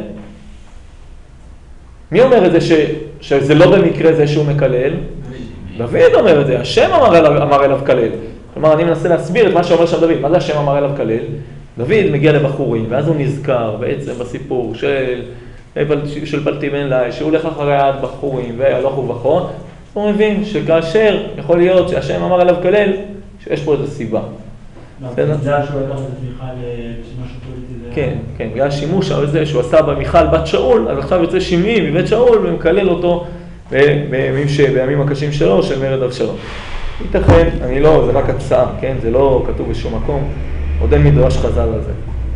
Speaker 1: מי אומר את זה שזה לא במקרה זה שהוא מקלל? דוד אומר את זה, השם אמר אליו קלל. כלומר, אני מנסה להסביר את מה שאומר שם דוד. מה זה השם אמר אליו קלל? דוד מגיע לבחורים, ואז הוא נזכר בעצם בסיפור של פלטי בן לי, שהוא הולך אחרי עד בחורים והלוך ובכו, הוא מבין שכאשר יכול להיות שהשם אמר אליו קלל, שיש פה איזו סיבה.
Speaker 3: זה שהוא לקח את מיכל לשימוש פוליטי?
Speaker 1: כן, כן, בגלל השימוש הזה שהוא עשה במיכל בת שאול, אז עכשיו יוצא שמעי מבית שאול ומקלל אותו בימים הקשים שלו, של מרד אבשלום. ייתכן, זה רק הצעה, כן? זה לא כתוב בשום מקום, עוד אין מדרש חז"ל על זה,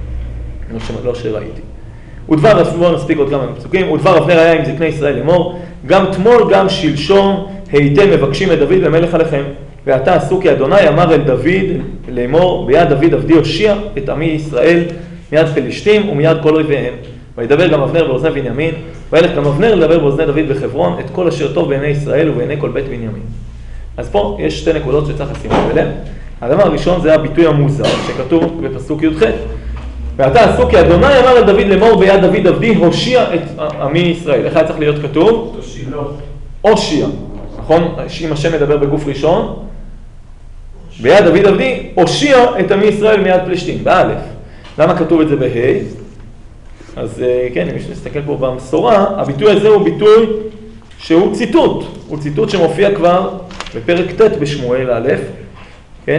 Speaker 1: לא שראיתי. ודבר, בואו נספיק עוד כמה פסוקים, ודבר אבנר היה עם זקני ישראל לאמור, גם תמול גם שלשום הייתם מבקשים את דוד למלך עליכם, ואתה עשו כי אדוני אמר אל דוד לאמור, ביד דוד עבדי הושיע את עמי ישראל מיד פלישתים ומיד כל אויביהם. וידבר גם אבנר באוזני בנימין, וילך גם אבנר לדבר באוזני דוד בחברון את כל אשר טוב בעיני ישראל ובעיני כל בית בנימין. אז פה יש שתי נקודות שצריך לשים אליהן. הדבר הראשון זה הביטוי המוזר שכתוב בפסוק י"ח. ואתה עשו כי אדוני אמר אל דוד לאמור ביד דוד עבדי הושיע את עמי ישראל. איך היה צריך להיות כתוב? הושיע. נכון? אם השם מדבר בגוף ראשון, ביד דוד עבדי הושיע את עמי ישראל מיד פלישתים, באלף. למה כתוב את זה בה'? אז כן, אם נסתכל פה במסורה, הביטוי הזה הוא ביטוי שהוא ציטוט. הוא ציטוט שמופיע כבר בפרק ט' בשמואל א', כן?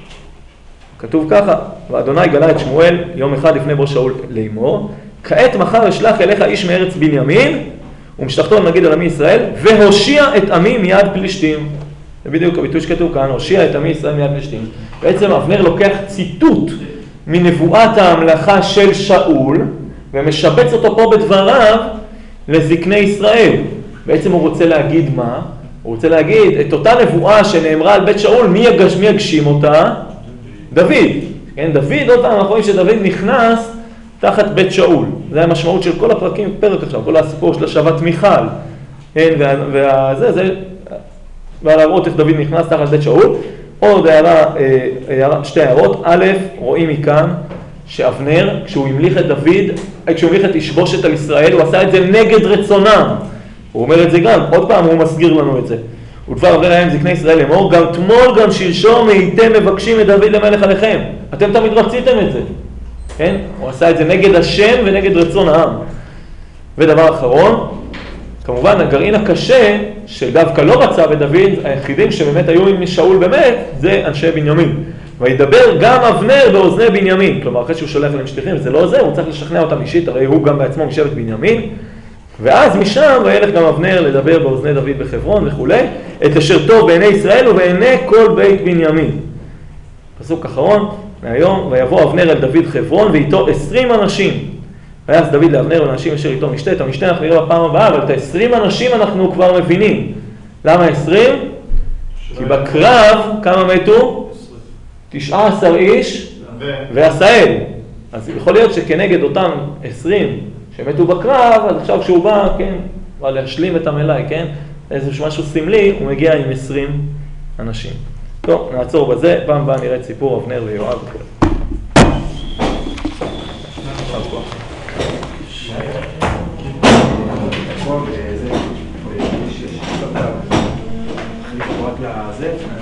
Speaker 1: כתוב ככה, ואדוני גלה את שמואל יום אחד לפני בו שאול לאמור, כעת מחר אשלח אליך איש מארץ בנימין, ומשלחתו נגיד על עמי ישראל, והושיע את עמי מיד פלישתים. זה בדיוק הביטוי שכתוב כאן, הושיע את עמי ישראל מיד פלישתים. בעצם אבנר לוקח ציטוט מנבואת ההמלכה של שאול, ומשבץ אותו פה בדבריו לזקני ישראל. בעצם הוא רוצה להגיד מה? הוא רוצה להגיד את אותה נבואה שנאמרה על בית שאול, מי יגשים אותה? דוד. כן, דוד, עוד פעם אנחנו רואים שדוד נכנס תחת בית שאול. זה המשמעות של כל הפרקים, פרק עכשיו, כל הסיפור של השבת מיכל. כן, ולהראות איך דוד נכנס תחת בית שאול. עוד שתי הערות. א', רואים מכאן שאבנר, כשהוא המליך את דוד, כשהוא המליך את ישבושת על ישראל, הוא עשה את זה נגד רצונם. הוא אומר את זה גם, עוד פעם הוא מסגיר לנו את זה. ודבר אבנר היה עם זקני ישראל לאמור, גם תמול גם שלשום הייתם מבקשים את דוד למלך עליכם. אתם תמיד רציתם את זה. כן? הוא עשה את זה נגד השם ונגד רצון העם. ודבר אחרון, כמובן הגרעין הקשה, שדווקא לא רצה בדוד, היחידים שבאמת היו עם שאול באמת, זה אנשי בנימין. וידבר גם אבנר באוזני בנימין. כלומר, אחרי שהוא שולח להם שליחים, זה לא זה, הוא צריך לשכנע אותם אישית, הרי הוא גם בעצמו משבט בנימין. ואז משם וילך גם אבנר לדבר באוזני דוד בחברון וכו', את אשר טוב בעיני ישראל ובעיני כל בית בנימין. פסוק אחרון מהיום, ויבוא אבנר אל דוד חברון ואיתו 20 אנשים. ויעש דוד לאבנר ולאנשים אשר איתו משתה. את המשתה אנחנו נראה בפעם הבאה, אבל את 20 אנשים אנחנו כבר מבינים. למה 20? כי בקרב, כמה מתו? 19 איש ועשאל. אז יכול להיות שכנגד אותם 20 שמתו בקרב, אז עכשיו כשהוא בא, כן, בא להשלים את המלאי, כן, איזשהו משהו סמלי, הוא מגיע עם 20 אנשים. טוב, נעצור בזה, פעם הבאה נראה את סיפור אבנר ויואב וכו'.
Speaker 7: זה, רק לזה.